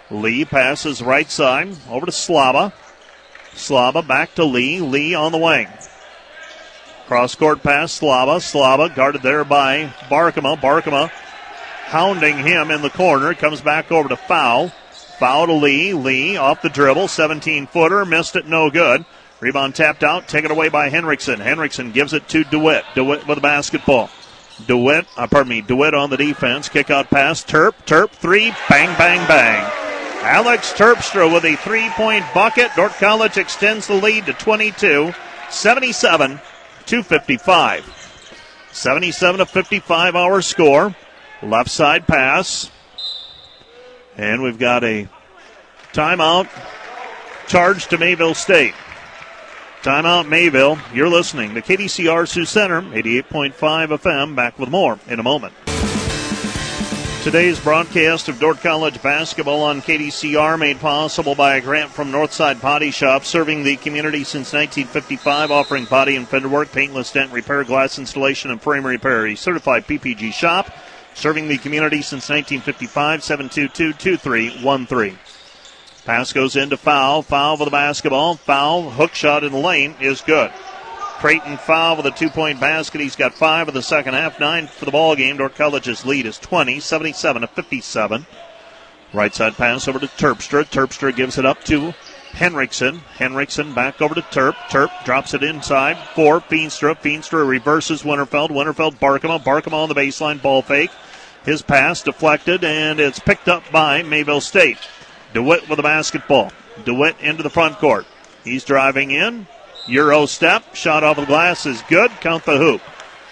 Lee passes right side over to Slava. Slava back to Lee. Lee on the wing. Cross-court pass, Slava. Slava guarded there by Barkema. Barkema hounding him in the corner. Comes back over to Foul. Foul to Lee. Lee off the dribble. seventeen-footer. Missed it. No good. Rebound tapped out. Taken away by Henriksen. Henriksen gives it to DeWitt. DeWitt with the basketball. DeWitt, uh, pardon me, DeWitt on the defense. Kick out pass. Terp. Terp. Three. Bang, bang, bang. Alex Terpstra with a three-point bucket. Dordt College extends the lead to twenty-two. seventy-seven to fifty-five. seventy-seven to fifty-five our score. Left side pass. And we've got a timeout charge to Mayville State. Timeout Mayville. You're listening to K D C R Sioux Center, eighty-eight point five F M. Back with more in a moment. Today's broadcast of Dordt College basketball on K D C R made possible by a grant from Northside Body Shop, serving the community since nineteen fifty-five, offering body and fender work, paintless dent repair, glass installation, and frame repair. A certified P P G shop, serving the community since nineteen fifty-five. seven two two, two three one three. Pass goes into Foul. Foul with the basketball. Foul, hook shot in the lane is good. Creighton Foul with a two-point basket. He's got five in the second half, nine for the ball game. Dordt College's lead is twenty, seventy-seven to fifty-seven. Right side pass over to Terpstra. Terpstra gives it up to Henriksen. Henriksen back over to Terp. Terp drops it inside for Feenstra. Feenstra reverses Winterfeld. Winterfeld, Barkema. Barkema on the baseline, ball fake. His pass deflected, and it's picked up by Mayville State. DeWitt with the basketball. DeWitt into the front court. He's driving in. Euro step. Shot off the glass is good. Count the hoop.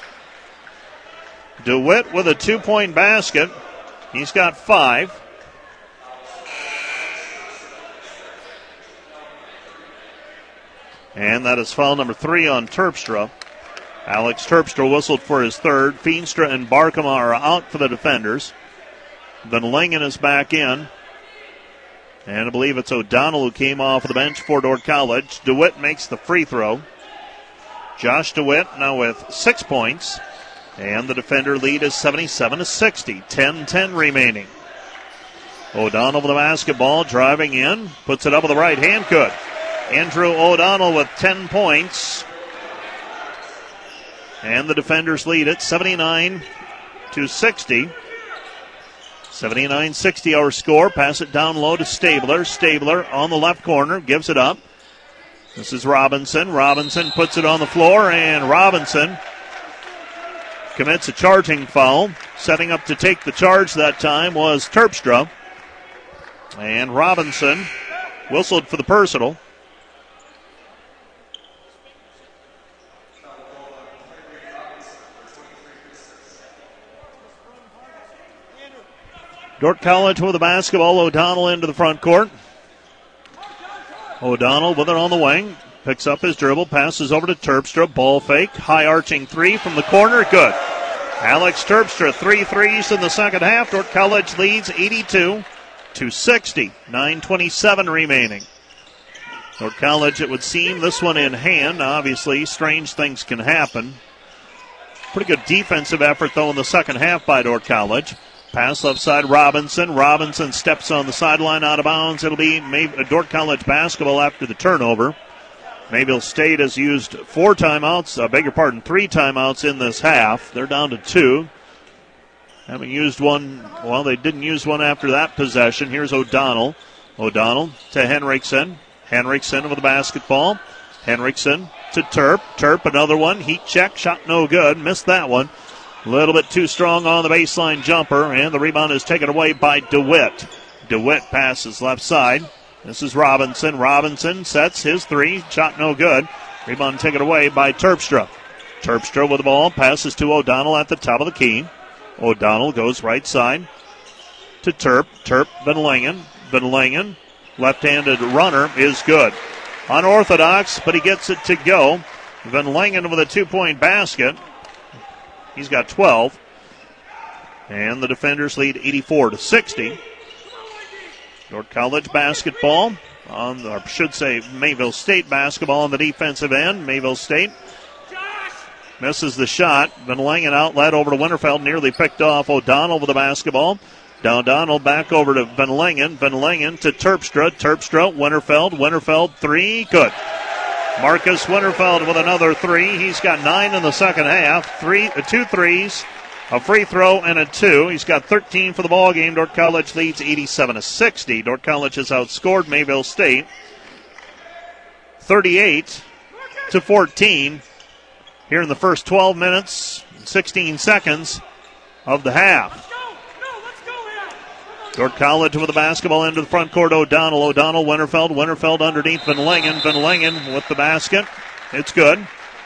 DeWitt with a two-point basket. He's got five. And that is foul number three on Terpstra. Alex Terpstra whistled for his third. Feenstra and Barkema are out for the defenders. Then Lingen is back in. And I believe it's O'Donnell who came off the bench for Dordt College. DeWitt makes the free throw. Josh DeWitt now with six points. And the defender lead is seventy-seven to sixty. ten ten remaining. O'Donnell with the basketball, driving in. Puts it up with the right hand. Good. Andrew O'Donnell with ten points. And the defenders lead it seventy-nine to sixty. seventy-nine sixty our score. Pass it down low to Stabler. Stabler on the left corner. Gives it up. This is Robinson. Robinson puts it on the floor, and Robinson commits a charging foul. Setting up to take the charge that time was Terpstra. And Robinson whistled for the personal. Dordt College with the basketball. O'Donnell into the front court. O'Donnell with it on the wing. Picks up his dribble. Passes over to Terpstra. Ball fake. High arching three from the corner. Good. Alex Terpstra, three threes in the second half. Dordt College leads eighty-two to sixty. nine twenty-seven remaining. Dordt College, it would seem, this one in hand. Obviously, strange things can happen. Pretty good defensive effort, though, in the second half by Dordt College. Pass left side, Robinson. Robinson steps on the sideline out of bounds. It'll be May- Dordt College basketball after the turnover. Mayville State has used four timeouts, I beg your pardon, three timeouts in this half. They're down to two. Haven't used one, well, they didn't use one after that possession. Here's O'Donnell. O'Donnell to Henriksen. Henriksen with the basketball. Henriksen to Terp. Terp, another one. Heat check, shot no good. Missed that one. A little bit too strong on the baseline jumper, and the rebound is taken away by DeWitt. DeWitt passes left side. This is Robinson. Robinson sets his three. Shot no good. Rebound taken away by Terpstra. Terpstra with the ball. Passes to O'Donnell at the top of the key. O'Donnell goes right side to Terp. Terp, Van Langen. Van Langen, left-handed runner, is good. Unorthodox, but he gets it to go. Van Langen with a two-point basket. He's got twelve. And the defenders lead eighty-four to sixty. Dordt College basketball, on the, or should say Mayville State basketball on the defensive end. Mayville State misses the shot. Van Langen outlet over to Winterfeld, nearly picked off. O'Donnell with the basketball. O'Donnell back over to Van Langen. Van Langen to Terpstra. Terpstra, Winterfeld. Winterfeld, three. Good. Marcus Winterfeld with another three. He's got nine in the second half. Three, uh, two threes, a free throw, and a two. He's got thirteen for the ball game. Dordt College leads eighty-seven to sixty. Dordt College has outscored Mayville State thirty-eight to fourteen here in the first twelve minutes, sixteen seconds of the half. Dordt College with the basketball into the front court. O'Donnell, O'Donnell, Winterfeld, Winterfeld underneath Van Langen. Van Langen with the basket. It's good.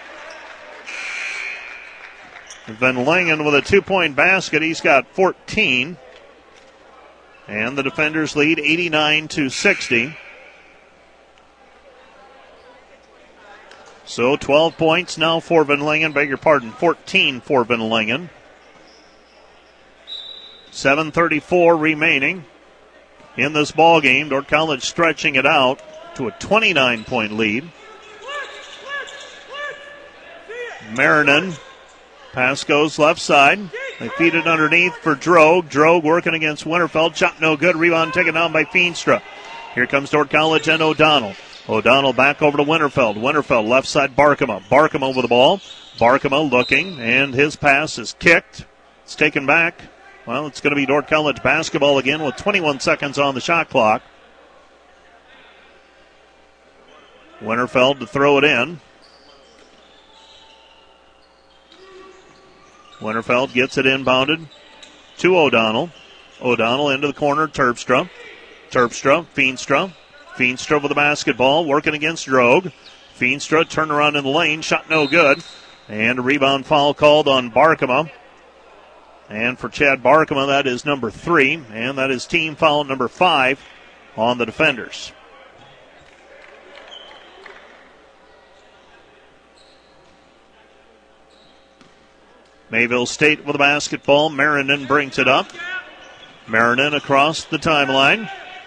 Van Langen with a two-point basket. He's got fourteen. And the defenders lead eighty-nine to sixty. So twelve points now for Van Langen. Beg your pardon, fourteen for Van Langen. seven thirty-four remaining in this ball game. Dordt College stretching it out to a twenty-nine point lead. Marinan. Pass goes left side. They feed it underneath for Drogue. Drogue working against Winterfeld. Shot no good. Rebound taken down by Feenstra. Here comes Dordt College and O'Donnell. O'Donnell back over to Winterfeld. Winterfeld left side Barkema. Barkema with the ball. Barkema looking, and his pass is kicked. It's taken back. Well, it's going to be Dordt College basketball again with twenty-one seconds on the shot clock. Winterfeld to throw it in. Winterfeld gets it inbounded to O'Donnell. O'Donnell into the corner, Terpstra. Terpstra, Feenstra. Feenstra with the basketball, working against Drogue. Feenstra, turn around in the lane, shot no good. And a rebound foul called on Barkema. And for Chad Barkema, that is number three, and that is team foul number five on the defenders. Mayville State with the basketball. Marinan brings it up. Marinan across the timeline.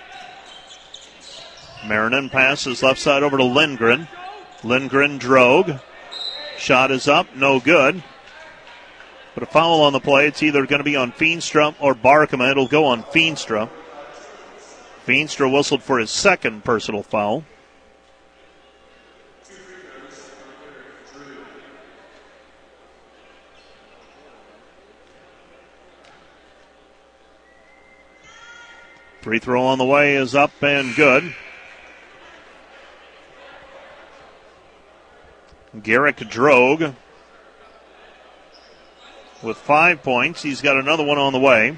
Marinan passes left side over to Lindgren. Lindgren, Drogue. Shot is up, no good. But a foul on the play. It's either going to be on Feenstra or Barkema. It'll go on Feenstra. Feenstra whistled for his second personal foul. Free throw on the way is up and good. Garrick Drogue with five points. He's got another one on the way.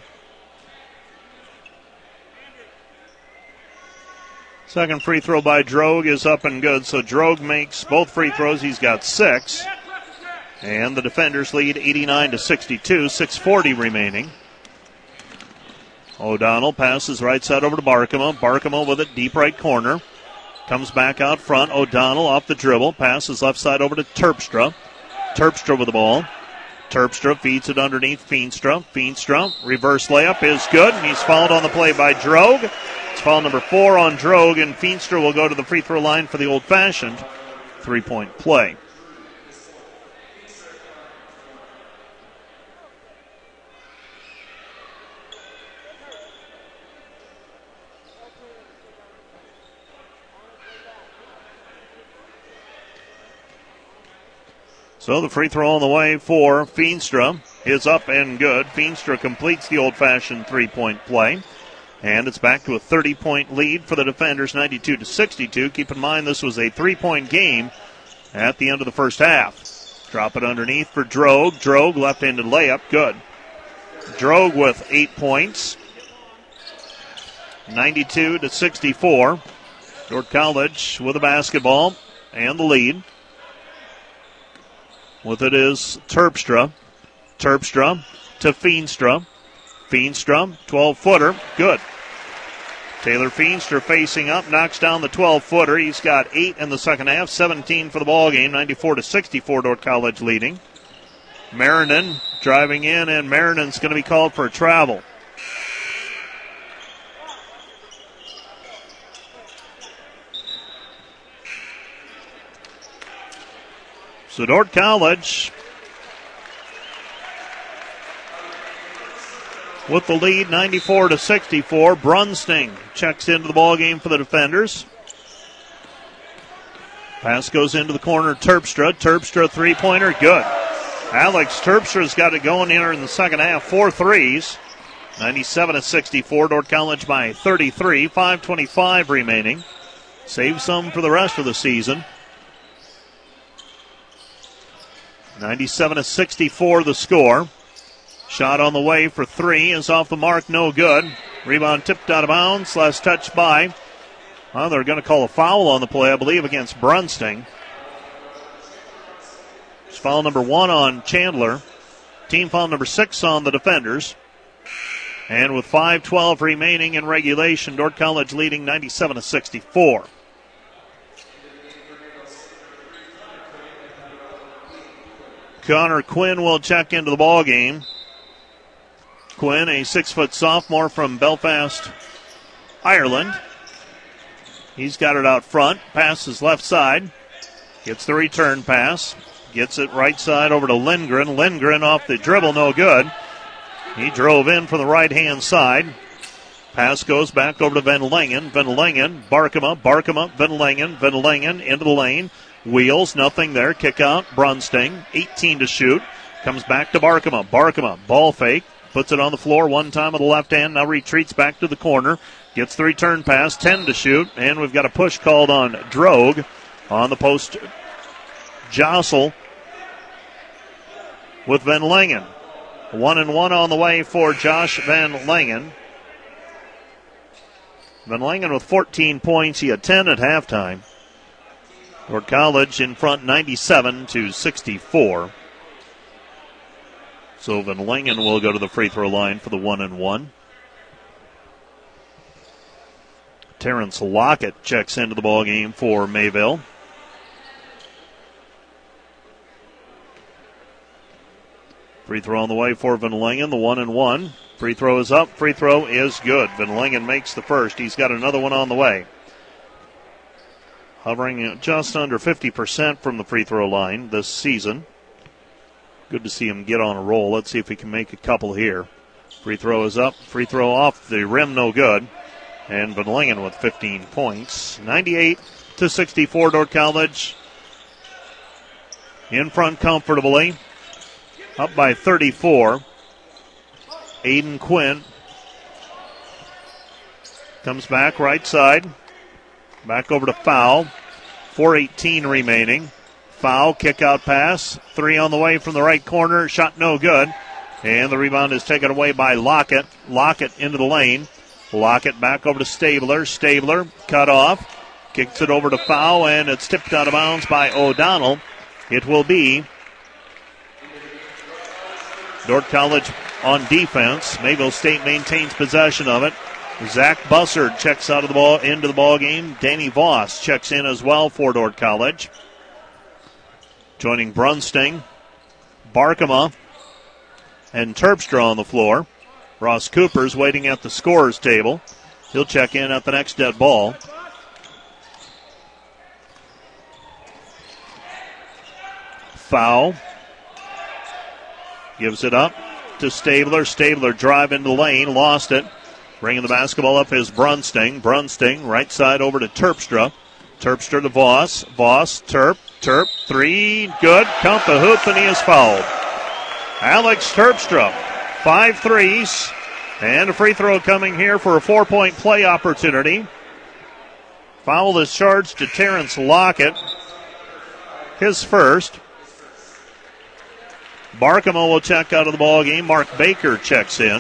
Second free throw by Drogue is up and good. So Drogue makes both free throws. He's got six. And the defenders lead eighty-nine to sixty-two. six forty remaining. O'Donnell passes right side over to Barkema. Barkema with it deep right corner. Comes back out front. O'Donnell off the dribble. Passes left side over to Terpstra. Terpstra with the ball. Terpstra feeds it underneath Feenstra. Feenstra, reverse layup is good. He's fouled on the play by Drogue. It's foul number four on Drogue, and Feenstra will go to the free throw line for the old-fashioned three-point play. So the free throw on the way for Feenstra is up and good. Feenstra completes the old-fashioned three-point play. And it's back to a thirty-point lead for the defenders, ninety-two to sixty-two. Keep in mind this was a three-point game at the end of the first half. Drop it underneath for Drogue. Drogue left-handed layup, good. Drogue with eight points. ninety-two to sixty-four. Dordt College with the basketball and the lead. With it is Terpstra. Terpstra to Feenstra. Feenstra, twelve-footer, good. Taylor Feenstra facing up, knocks down the twelve-footer. He's got eight in the second half, seventeen for the ball game, ninety-four to sixty-four, Dordt College leading. Marinan driving in, and Marinan's going to be called for a travel. So Dordt College with the lead, ninety-four to sixty-four. Brunsting checks into the ball game for the defenders. Pass goes into the corner. Terpstra. Terpstra three-pointer. Good. Alex Terpstra's got it going here in the second half. Four threes. ninety-seven to sixty-four. Dordt College by thirty-three. five twenty-five remaining. Save some for the rest of the season. ninety-seven to sixty-four the score. Shot on the way for three is off the mark, no good. Rebound tipped out of bounds. Last touch by. Well, they're going to call a foul on the play, I believe, against Brunsting. It's foul number one on Chandler. Team foul number six on the defenders. And with five twelve remaining in regulation, Dordt College leading ninety-seven to sixty-four. Connor Quinn will check into the ball game. Quinn, a six-foot sophomore from Belfast, Ireland. He's got it out front. Passes left side. Gets the return pass. Gets it right side over to Lindgren. Lindgren off the dribble, no good. He drove in from the right-hand side. Pass goes back over to Van Langen. Van Langen, Barkema, Barkema, Van Langen, Van Langen into the lane. Wheels, nothing there. Kick out, Brunsting. eighteen to shoot. Comes back to Barkema. Barkema, ball fake. Puts it on the floor one time with the left hand. Now retreats back to the corner. Gets the return pass. ten to shoot. And we've got a push called on Drogue on the post jostle with Van Langen. One and one on the way for Josh Van Langen. Van Langen with fourteen points. He had ten at halftime. Dordt College in front ninety-seven to sixty-four. So Van Langen will go to the free throw line for the one and one. Terrence Lockett checks into the ball game for Mayville. Free throw on the way for Van Langen, the one and one. Free throw is up. Free throw is good. Van Langen makes the first. He's got another one on the way. Hovering just under fifty percent from the free throw line this season. Good to see him get on a roll. Let's see if he can make a couple here. Free throw is up. Free throw off the rim, no good. And Van Langen with fifteen points. ninety-eight to sixty-four, Dordt College in front comfortably. Up by thirty-four. Aiden Quinn comes back right side. Back over to Foul. four eighteen remaining. Foul, kick out pass. Three on the way from the right corner. Shot no good. And the rebound is taken away by Lockett. Lockett into the lane. Lockett back over to Stabler. Stabler cut off. Kicks it over to Foul, and it's tipped out of bounds by O'Donnell. It will be Dordt College on defense. Mayville State maintains possession of it. Zach Bussard checks out of the ball into the ball game. Danny Voss checks in as well for Dordt College. Joining Brunsting, Barkema, and Terpstra on the floor. Ross Cooper's waiting at the scorer's table. He'll check in at the next dead ball. Foul. Gives it up to Stabler. Stabler drive into the lane, lost it. Bringing the basketball up is Brunsting. Brunsting, right side over to Terpstra. Terpstra to Voss. Voss, Terp, Terp, three, good. Count the hoop, and he is fouled. Alex Terpstra, five threes, and a free throw coming here for a four-point play opportunity. Foul is charged to Terrence Lockett. His first. Barkema will check out of the ball game. Mark Baker checks in.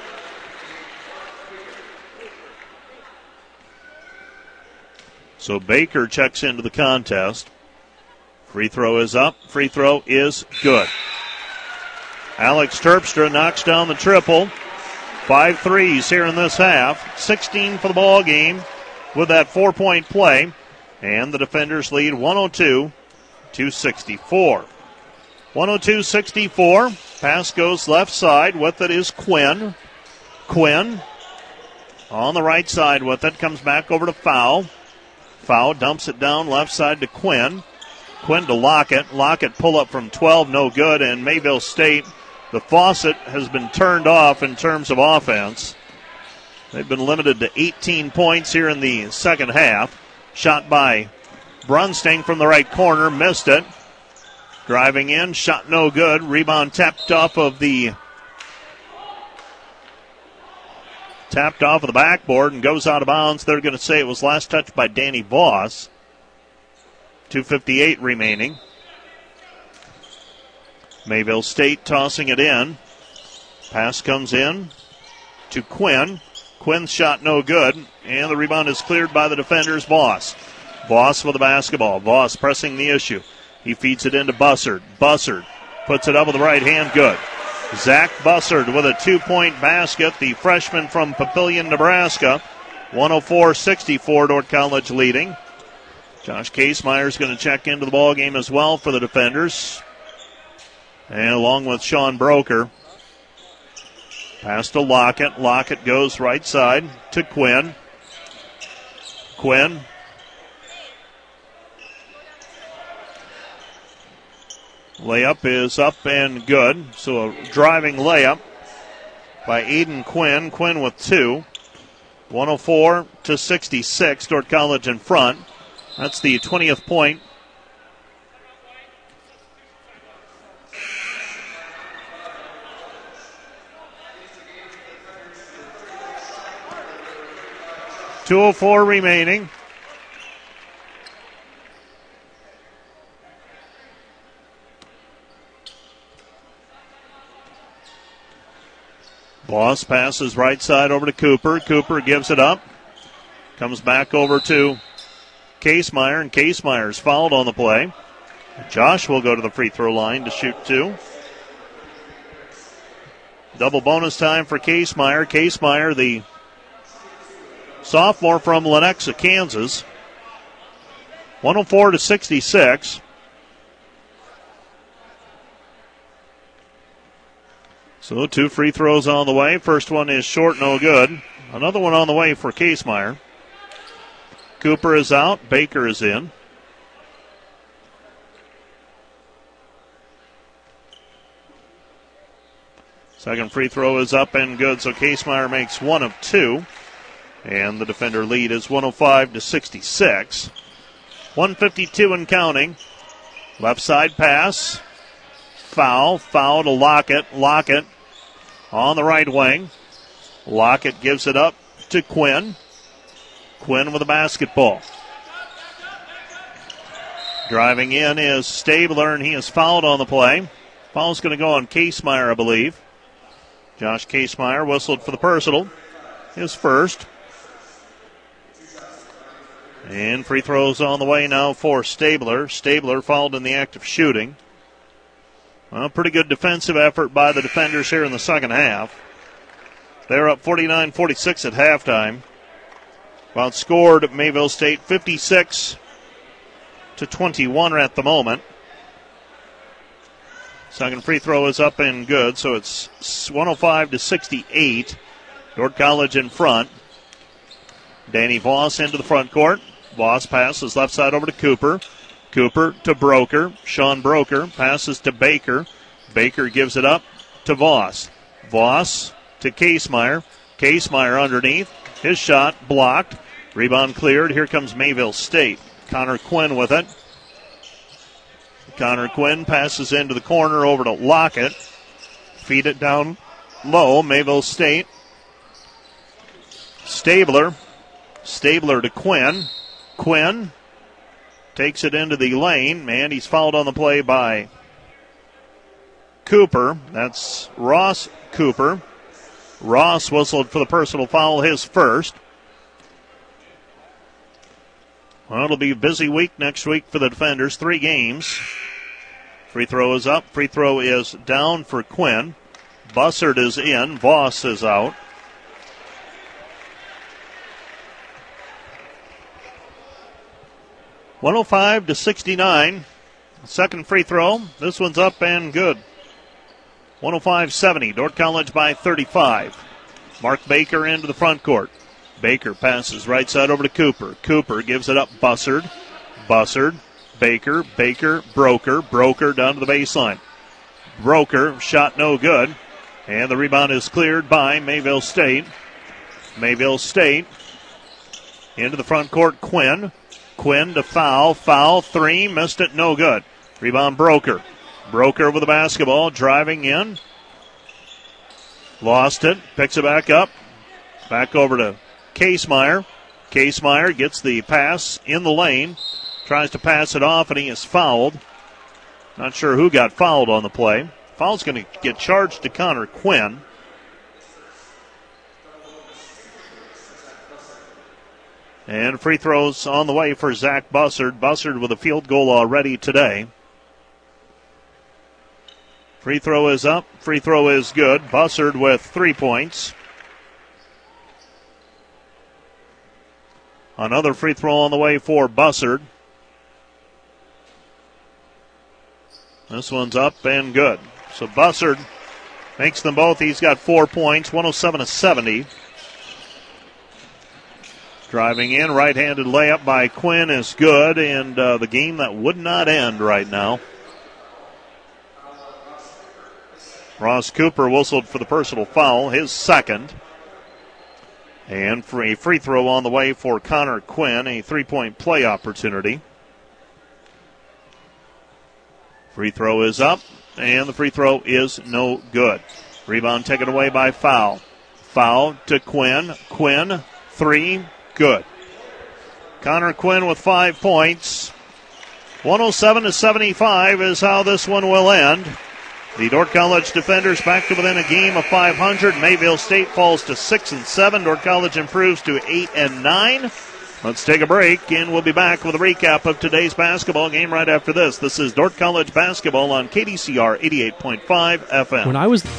So Baker checks into the contest. Free throw is up. Free throw is good. Alex Terpstra knocks down the triple. Five threes here in this half. sixteen for the ball game with that four-point play. And the defenders lead one oh two to sixty-four. one oh two sixty-four. Pass goes left side. With it is Quinn. Quinn on the right side with it. Comes back over to Foul. Foul dumps it down left side to Quinn. Quinn to Lockett. Lockett pull up from twelve, no good. And Mayville State the faucet has been turned off in terms of offense. They've been limited to eighteen points here in the second half. Shot by Brunsting from the right corner, missed it. Driving in, shot no good. Rebound tapped off of the tapped off of the backboard and goes out of bounds. They're going to say it was last touched by Danny Voss. two fifty-eight remaining. Mayville State tossing it in. Pass comes in to Quinn. Quinn's shot no good, and the rebound is cleared by the defenders, Voss. Voss with the basketball. Voss pressing the issue. He feeds it into Bussard. Bussard puts it up with the right hand, good. Zach Bussard with a two-point basket, the freshman from Papillion, Nebraska. one oh four sixty-four, Dordt College leading. Josh Casemeyer is going to check into the ball game as well for the defenders. And along with Sean Broker. Pass to Lockett. Lockett goes right side to Quinn. Quinn. Layup is up and good. So a driving layup by Aiden Quinn. Quinn with two. one oh four to sixty-six. Dordt College in front. That's the twentieth point. two oh four remaining. Voss passes right side over to Cooper. Cooper gives it up. Comes back over to Casemeyer, and Casemeyer's fouled on the play. Josh will go to the free throw line to shoot two. Double bonus time for Casemeyer. Casemeyer, the sophomore from Lenexa, Kansas. one oh four to sixty-six. So two free throws on the way. First one is short, no good. Another one on the way for Casemeyer. Cooper is out. Baker is in. Second free throw is up and good, so Casemeyer makes one of two. And the defender lead is one oh five to sixty-six. one fifty-two and counting. Left side pass. Foul. Foul to Lockett. Lockett on the right wing. Lockett gives it up to Quinn. Quinn with a basketball. Driving in is Stabler, and he is fouled on the play. Foul's going to go on Casemeyer, I believe. Josh Casemeyer whistled for the personal. His first. And free throws on the way now for Stabler. Stabler fouled in the act of shooting. Well, pretty good defensive effort by the defenders here in the second half. They're up forty-nine forty-six at halftime. Outscored Mayville State fifty-six to twenty-one at the moment. Second free throw is up and good, so it's one oh five to sixty-eight. Dordt College in front. Danny Voss into the front court. Voss passes left side over to Cooper. Cooper to Broker. Sean Broker passes to Baker. Baker gives it up to Voss. Voss to Casemeyer. Casemeyer underneath. His shot blocked. Rebound cleared. Here comes Mayville State. Connor Quinn with it. Connor Quinn passes into the corner over to Lockett. Feed it down low. Mayville State. Stabler. Stabler to Quinn. Quinn takes it into the lane, and he's fouled on the play by Cooper. That's Ross Cooper. Ross whistled for the personal foul, his first. Well, it'll be a busy week next week for the defenders. Three games. Free throw is up. Free throw is down for Quinn. Bussard is in. Voss is out. one oh five to sixty-nine. Second free throw. This one's up and good. one oh five seventy. Dordt College by thirty-five. Mark Baker into the front court. Baker passes right side over to Cooper. Cooper gives it up Bussard. Bussard. Baker. Baker. Broker. Broker down to the baseline. Broker, shot no good. And the rebound is cleared by Mayville State. Mayville State into the front court, Quinn. Quinn to foul. Foul, three, missed it, no good. Rebound, Broker. Broker with the basketball, driving in. Lost it, picks it back up. Back over to Casemeyer. Casemeyer gets the pass in the lane. Tries to pass it off, and he is fouled. Not sure who got fouled on the play. Foul's going to get charged to Connor Quinn. And free throws on the way for Zach Bussard. Bussard with a field goal already today. Free throw is up. Free throw is good. Bussard with three points. Another free throw on the way for Bussard. This one's up and good. So Bussard makes them both. He's got four points, one oh seven to seventy. Driving in, right-handed layup by Quinn is good, and uh, the game that would not end right now. Ross Cooper whistled for the personal foul, his second. And for a free throw on the way for Connor Quinn, a three-point play opportunity. Free throw is up, and the free throw is no good. Rebound taken away by Foul. Foul to Quinn. Quinn, three, good. Connor Quinn with five points. one oh seven to seventy-five is how this one will end. The Dordt College defenders back to within a game of five hundred. Mayville State falls to six and seven. Dordt College improves to eight and nine. Let's take a break, and we'll be back with a recap of today's basketball game right after this. This is Dordt College basketball on K D C R eighty-eight point five F M. When I was...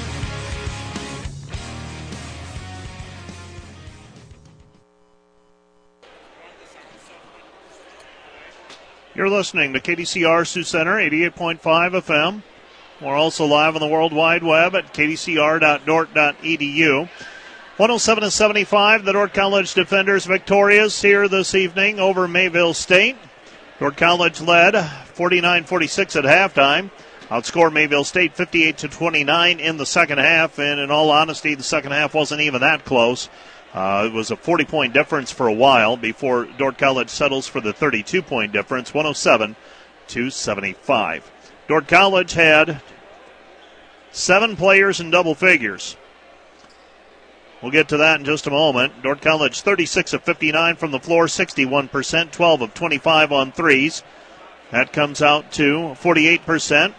You're listening to K D C R Sioux Center, eighty-eight point five F M. We're also live on the World Wide Web at k d c r dot dort dot e d u. one oh seven to seventy-five, the Dordt College defenders victorious here this evening over Mayville State. Dordt College led forty-nine forty-six at halftime. Outscored Mayville State fifty-eight to twenty-nine in the second half, and in all honesty, the second half wasn't even that close. Uh, it was a forty-point difference for a while before Dordt College settles for the thirty-two point difference, one oh seven to seventy-five. Dordt College had seven players in double figures. We'll get to that in just a moment. Dordt College thirty-six of fifty-nine from the floor, sixty-one percent, twelve of twenty-five on threes. That comes out to forty-eight percent.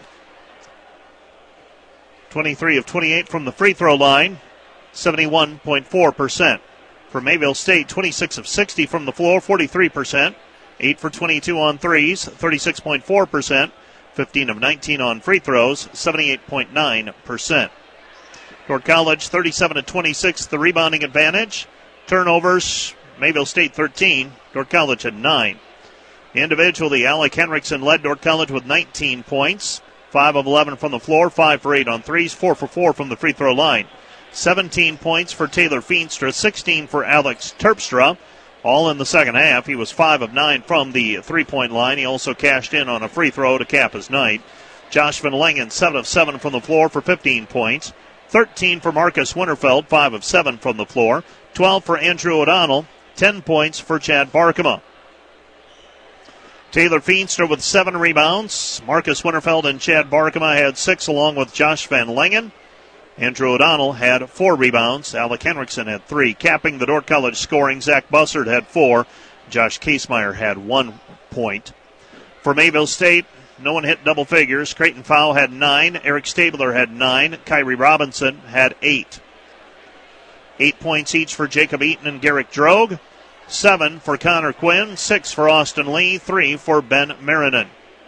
twenty-three of twenty-eight from the free throw line, seventy-one point four percent. For Mayville State, twenty-six of sixty from the floor, forty-three percent. eight for twenty-two on threes, thirty-six point four percent. fifteen of nineteen on free throws, seventy-eight point nine percent. Dordt College thirty-seven to twenty-six, the rebounding advantage. Turnovers, Mayville State thirteen, Dordt College had nine. Individually, Alec Henriksen led Dordt College with nineteen points. five of eleven from the floor, five for eight on threes, four for four from the free throw line. seventeen points for Taylor Feenstra, sixteen for Alex Terpstra. All in the second half. He was five of nine from the three-point line. He also cashed in on a free throw to cap his night. Josh Van Langen, seven of seven from the floor for fifteen points. thirteen for Marcus Winterfeld, five of seven from the floor. twelve for Andrew O'Donnell, ten points for Chad Barkema. Taylor Feenstra with seven rebounds. Marcus Winterfeld and Chad Barkema had six along with Josh Van Langen. Andrew O'Donnell had four rebounds. Alec Henriksen had three. Capping the Dordt College scoring, Zach Bussard had four. Josh Casemeyer had one point. For Mayville State, no one hit double figures. Creighton Fowl had nine. Eric Stabler had nine. Kyrie Robinson had eight. Eight points each for Jacob Eaton and Garrick Drogue. Seven for Connor Quinn. Six for Austin Lee. Three for Ben Marinan.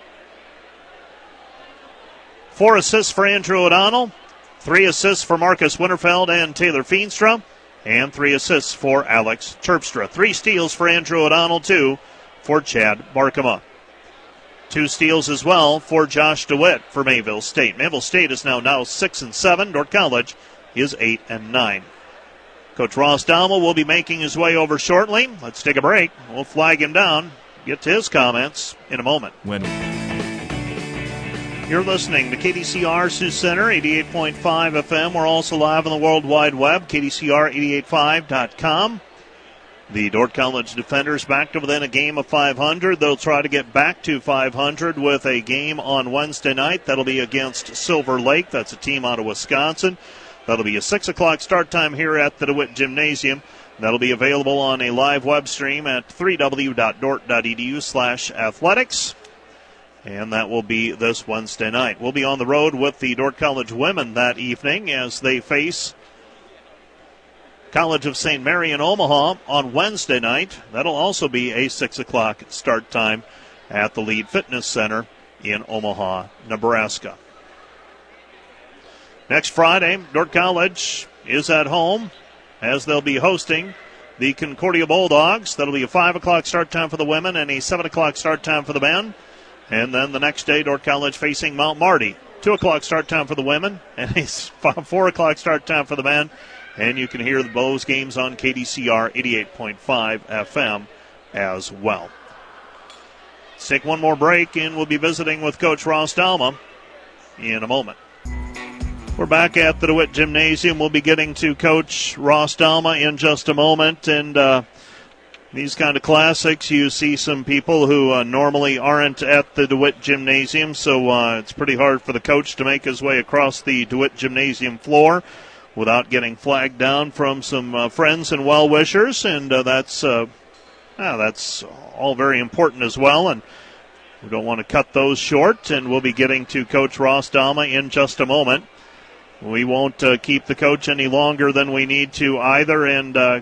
Four assists for Andrew O'Donnell. Three assists for Marcus Winterfeld and Taylor Feenstra. And three assists for Alex Terpstra. Three steals for Andrew O'Donnell, two for Chad Barkema. Two steals as well for Josh DeWitt for Mayville State. Mayville State is now now six and seven. Dordt College is eight and nine. Coach Ross Daumel will be making his way over shortly. Let's take a break. We'll flag him down. Get to his comments in a moment. When You're listening to K D C R Sioux Center, eighty-eight point five F M. We're also live on the World Wide Web, K D C R eight eight five dot com. The Dordt College defenders back to within a game of five hundred. They'll try to get back to five hundred with a game on Wednesday night. That'll be against Silver Lake. That's a team out of Wisconsin. That'll be a six o'clock start time here at the DeWitt Gymnasium. That'll be available on a live web stream at three w dot dort dot e d u slash athletics. And that will be this Wednesday night. We'll be on the road with the Dordt College women that evening as they face College of Saint Mary in Omaha on Wednesday night. That'll also be a six o'clock start time at the Lead Fitness Center in Omaha, Nebraska. Next Friday, Dordt College is at home as they'll be hosting the Concordia Bulldogs. That'll be a five o'clock start time for the women and a seven o'clock start time for the men. And then the next day, Dordt College facing Mount Marty. two o'clock start time for the women and a four o'clock start time for the men. And you can hear those games on K D C R eighty-eight point five F M as well. Let's take one more break, and we'll be visiting with Coach Ross Dalma in a moment. We're back at the DeWitt Gymnasium. We'll be getting to Coach Ross Dalma in just a moment. And uh, these kind of classics, you see some people who uh, normally aren't at the DeWitt Gymnasium, so uh, it's pretty hard for the coach to make his way across the DeWitt Gymnasium floor without getting flagged down from some uh, friends and well-wishers, and uh, that's uh, yeah, that's all very important as well, and we don't want to cut those short, and we'll be getting to Coach Ross Dalma in just a moment. We won't uh, keep the coach any longer than we need to either, and uh,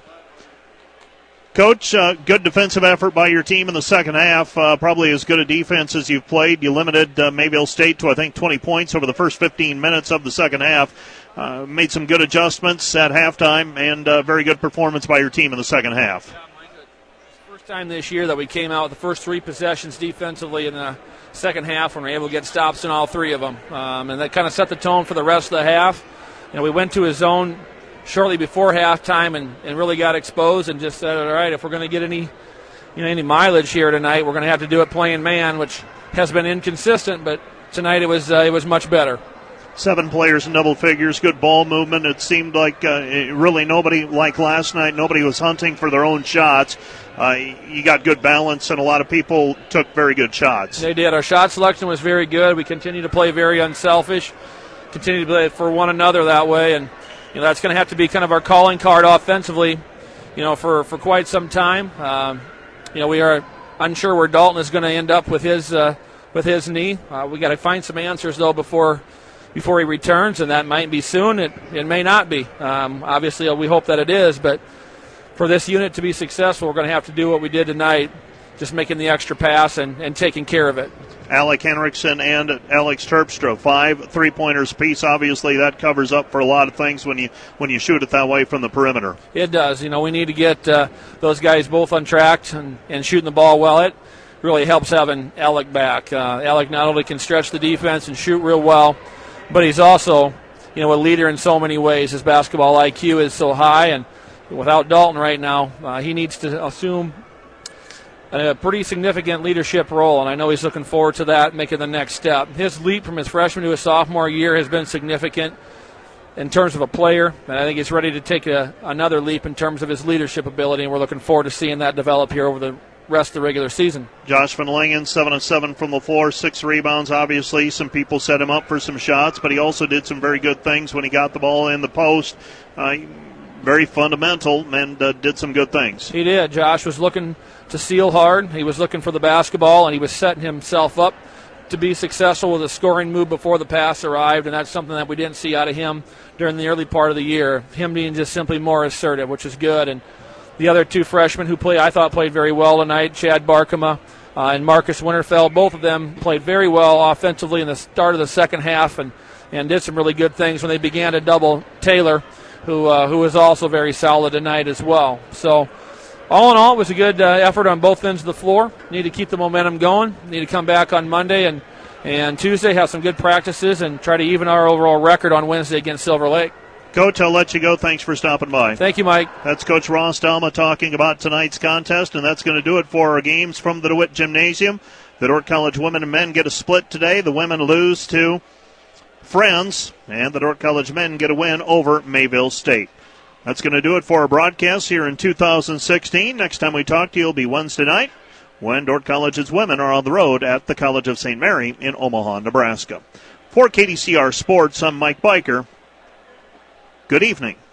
Coach, uh, good defensive effort by your team in the second half. Uh, probably as good a defense as you've played. You limited uh, Mayville State to, I think, twenty points over the first fifteen minutes of the second half. Uh, made some good adjustments at halftime, and uh, very good performance by your team in the second half. Yeah, Mike, it's the first time this year that we came out with the first three possessions defensively in the second half when we were able to get stops in all three of them. Um, and that kind of set the tone for the rest of the half. You know, we went to his zone shortly before halftime and, and really got exposed and just said, all right, if we're going to get any, you know, any mileage here tonight, we're going to have to do it playing man, which has been inconsistent, but tonight it was uh, it was much better. Seven players in double figures, good ball movement. It seemed like uh, it really nobody, like last night, nobody was hunting for their own shots. Uh, you got good balance, and a lot of people took very good shots. They did. Our shot selection was very good. We continue to play very unselfish, continue to play for one another that way, and you know, that's going to have to be kind of our calling card offensively, you know, for, for quite some time. Um, you know, we are unsure where Dalton is going to end up with his uh, with his knee. Uh, we got to find some answers though before before he returns, and that might be soon. It it may not be. Um, obviously, we hope that it is, but for this unit to be successful, we're going to have to do what we did tonight, just making the extra pass and, and taking care of it. Alec Henriksen and Alex Terpstra, five three-pointers apiece. Obviously, that covers up for a lot of things when you when you shoot it that way from the perimeter. It does. You know, we need to get uh, those guys both on track and, and shooting the ball well. It really helps having Alec back. Uh, Alec not only can stretch the defense and shoot real well, but he's also, you know, a leader in so many ways. His basketball I Q is so high, and without Dalton right now, uh, he needs to assume a pretty significant leadership role, and I know he's looking forward to that, making the next step. His leap from his freshman to his sophomore year has been significant in terms of a player, and I think he's ready to take a, another leap in terms of his leadership ability, and we're looking forward to seeing that develop here over the rest of the regular season. Josh Van Langen, seven of seven from the floor, six rebounds. Obviously, some people set him up for some shots, but he also did some very good things when he got the ball in the post. Uh, very fundamental and uh, did some good things. He did. Josh was looking to seal hard. He was looking for the basketball, and he was setting himself up to be successful with a scoring move before the pass arrived, and that's something that we didn't see out of him during the early part of the year. Him being just simply more assertive, which is good. And the other two freshmen who play, I thought played very well tonight, Chad Barkema uh, and Marcus Winterfeld, both of them played very well offensively in the start of the second half and, and did some really good things when they began to double Taylor, who uh, who was also very solid tonight as well. So all in all, it was a good uh, effort on both ends of the floor. Need to keep the momentum going. Need to come back on Monday and, and Tuesday, have some good practices, and try to even our overall record on Wednesday against Silver Lake. Coach, I'll let you go. Thanks for stopping by. Thank you, Mike. That's Coach Ross Dalma talking about tonight's contest, and that's going to do it for our games from the DeWitt Gymnasium. The Dordt College women and men get a split today. The women lose to Friends, and the Dordt College men get a win over Mayville State. That's going to do it for our broadcast here in two thousand sixteen. Next time we talk to you will be Wednesday night when Dordt College's women are on the road at the College of Saint Mary in Omaha, Nebraska. For K D C R Sports, I'm Mike Biker. Good evening.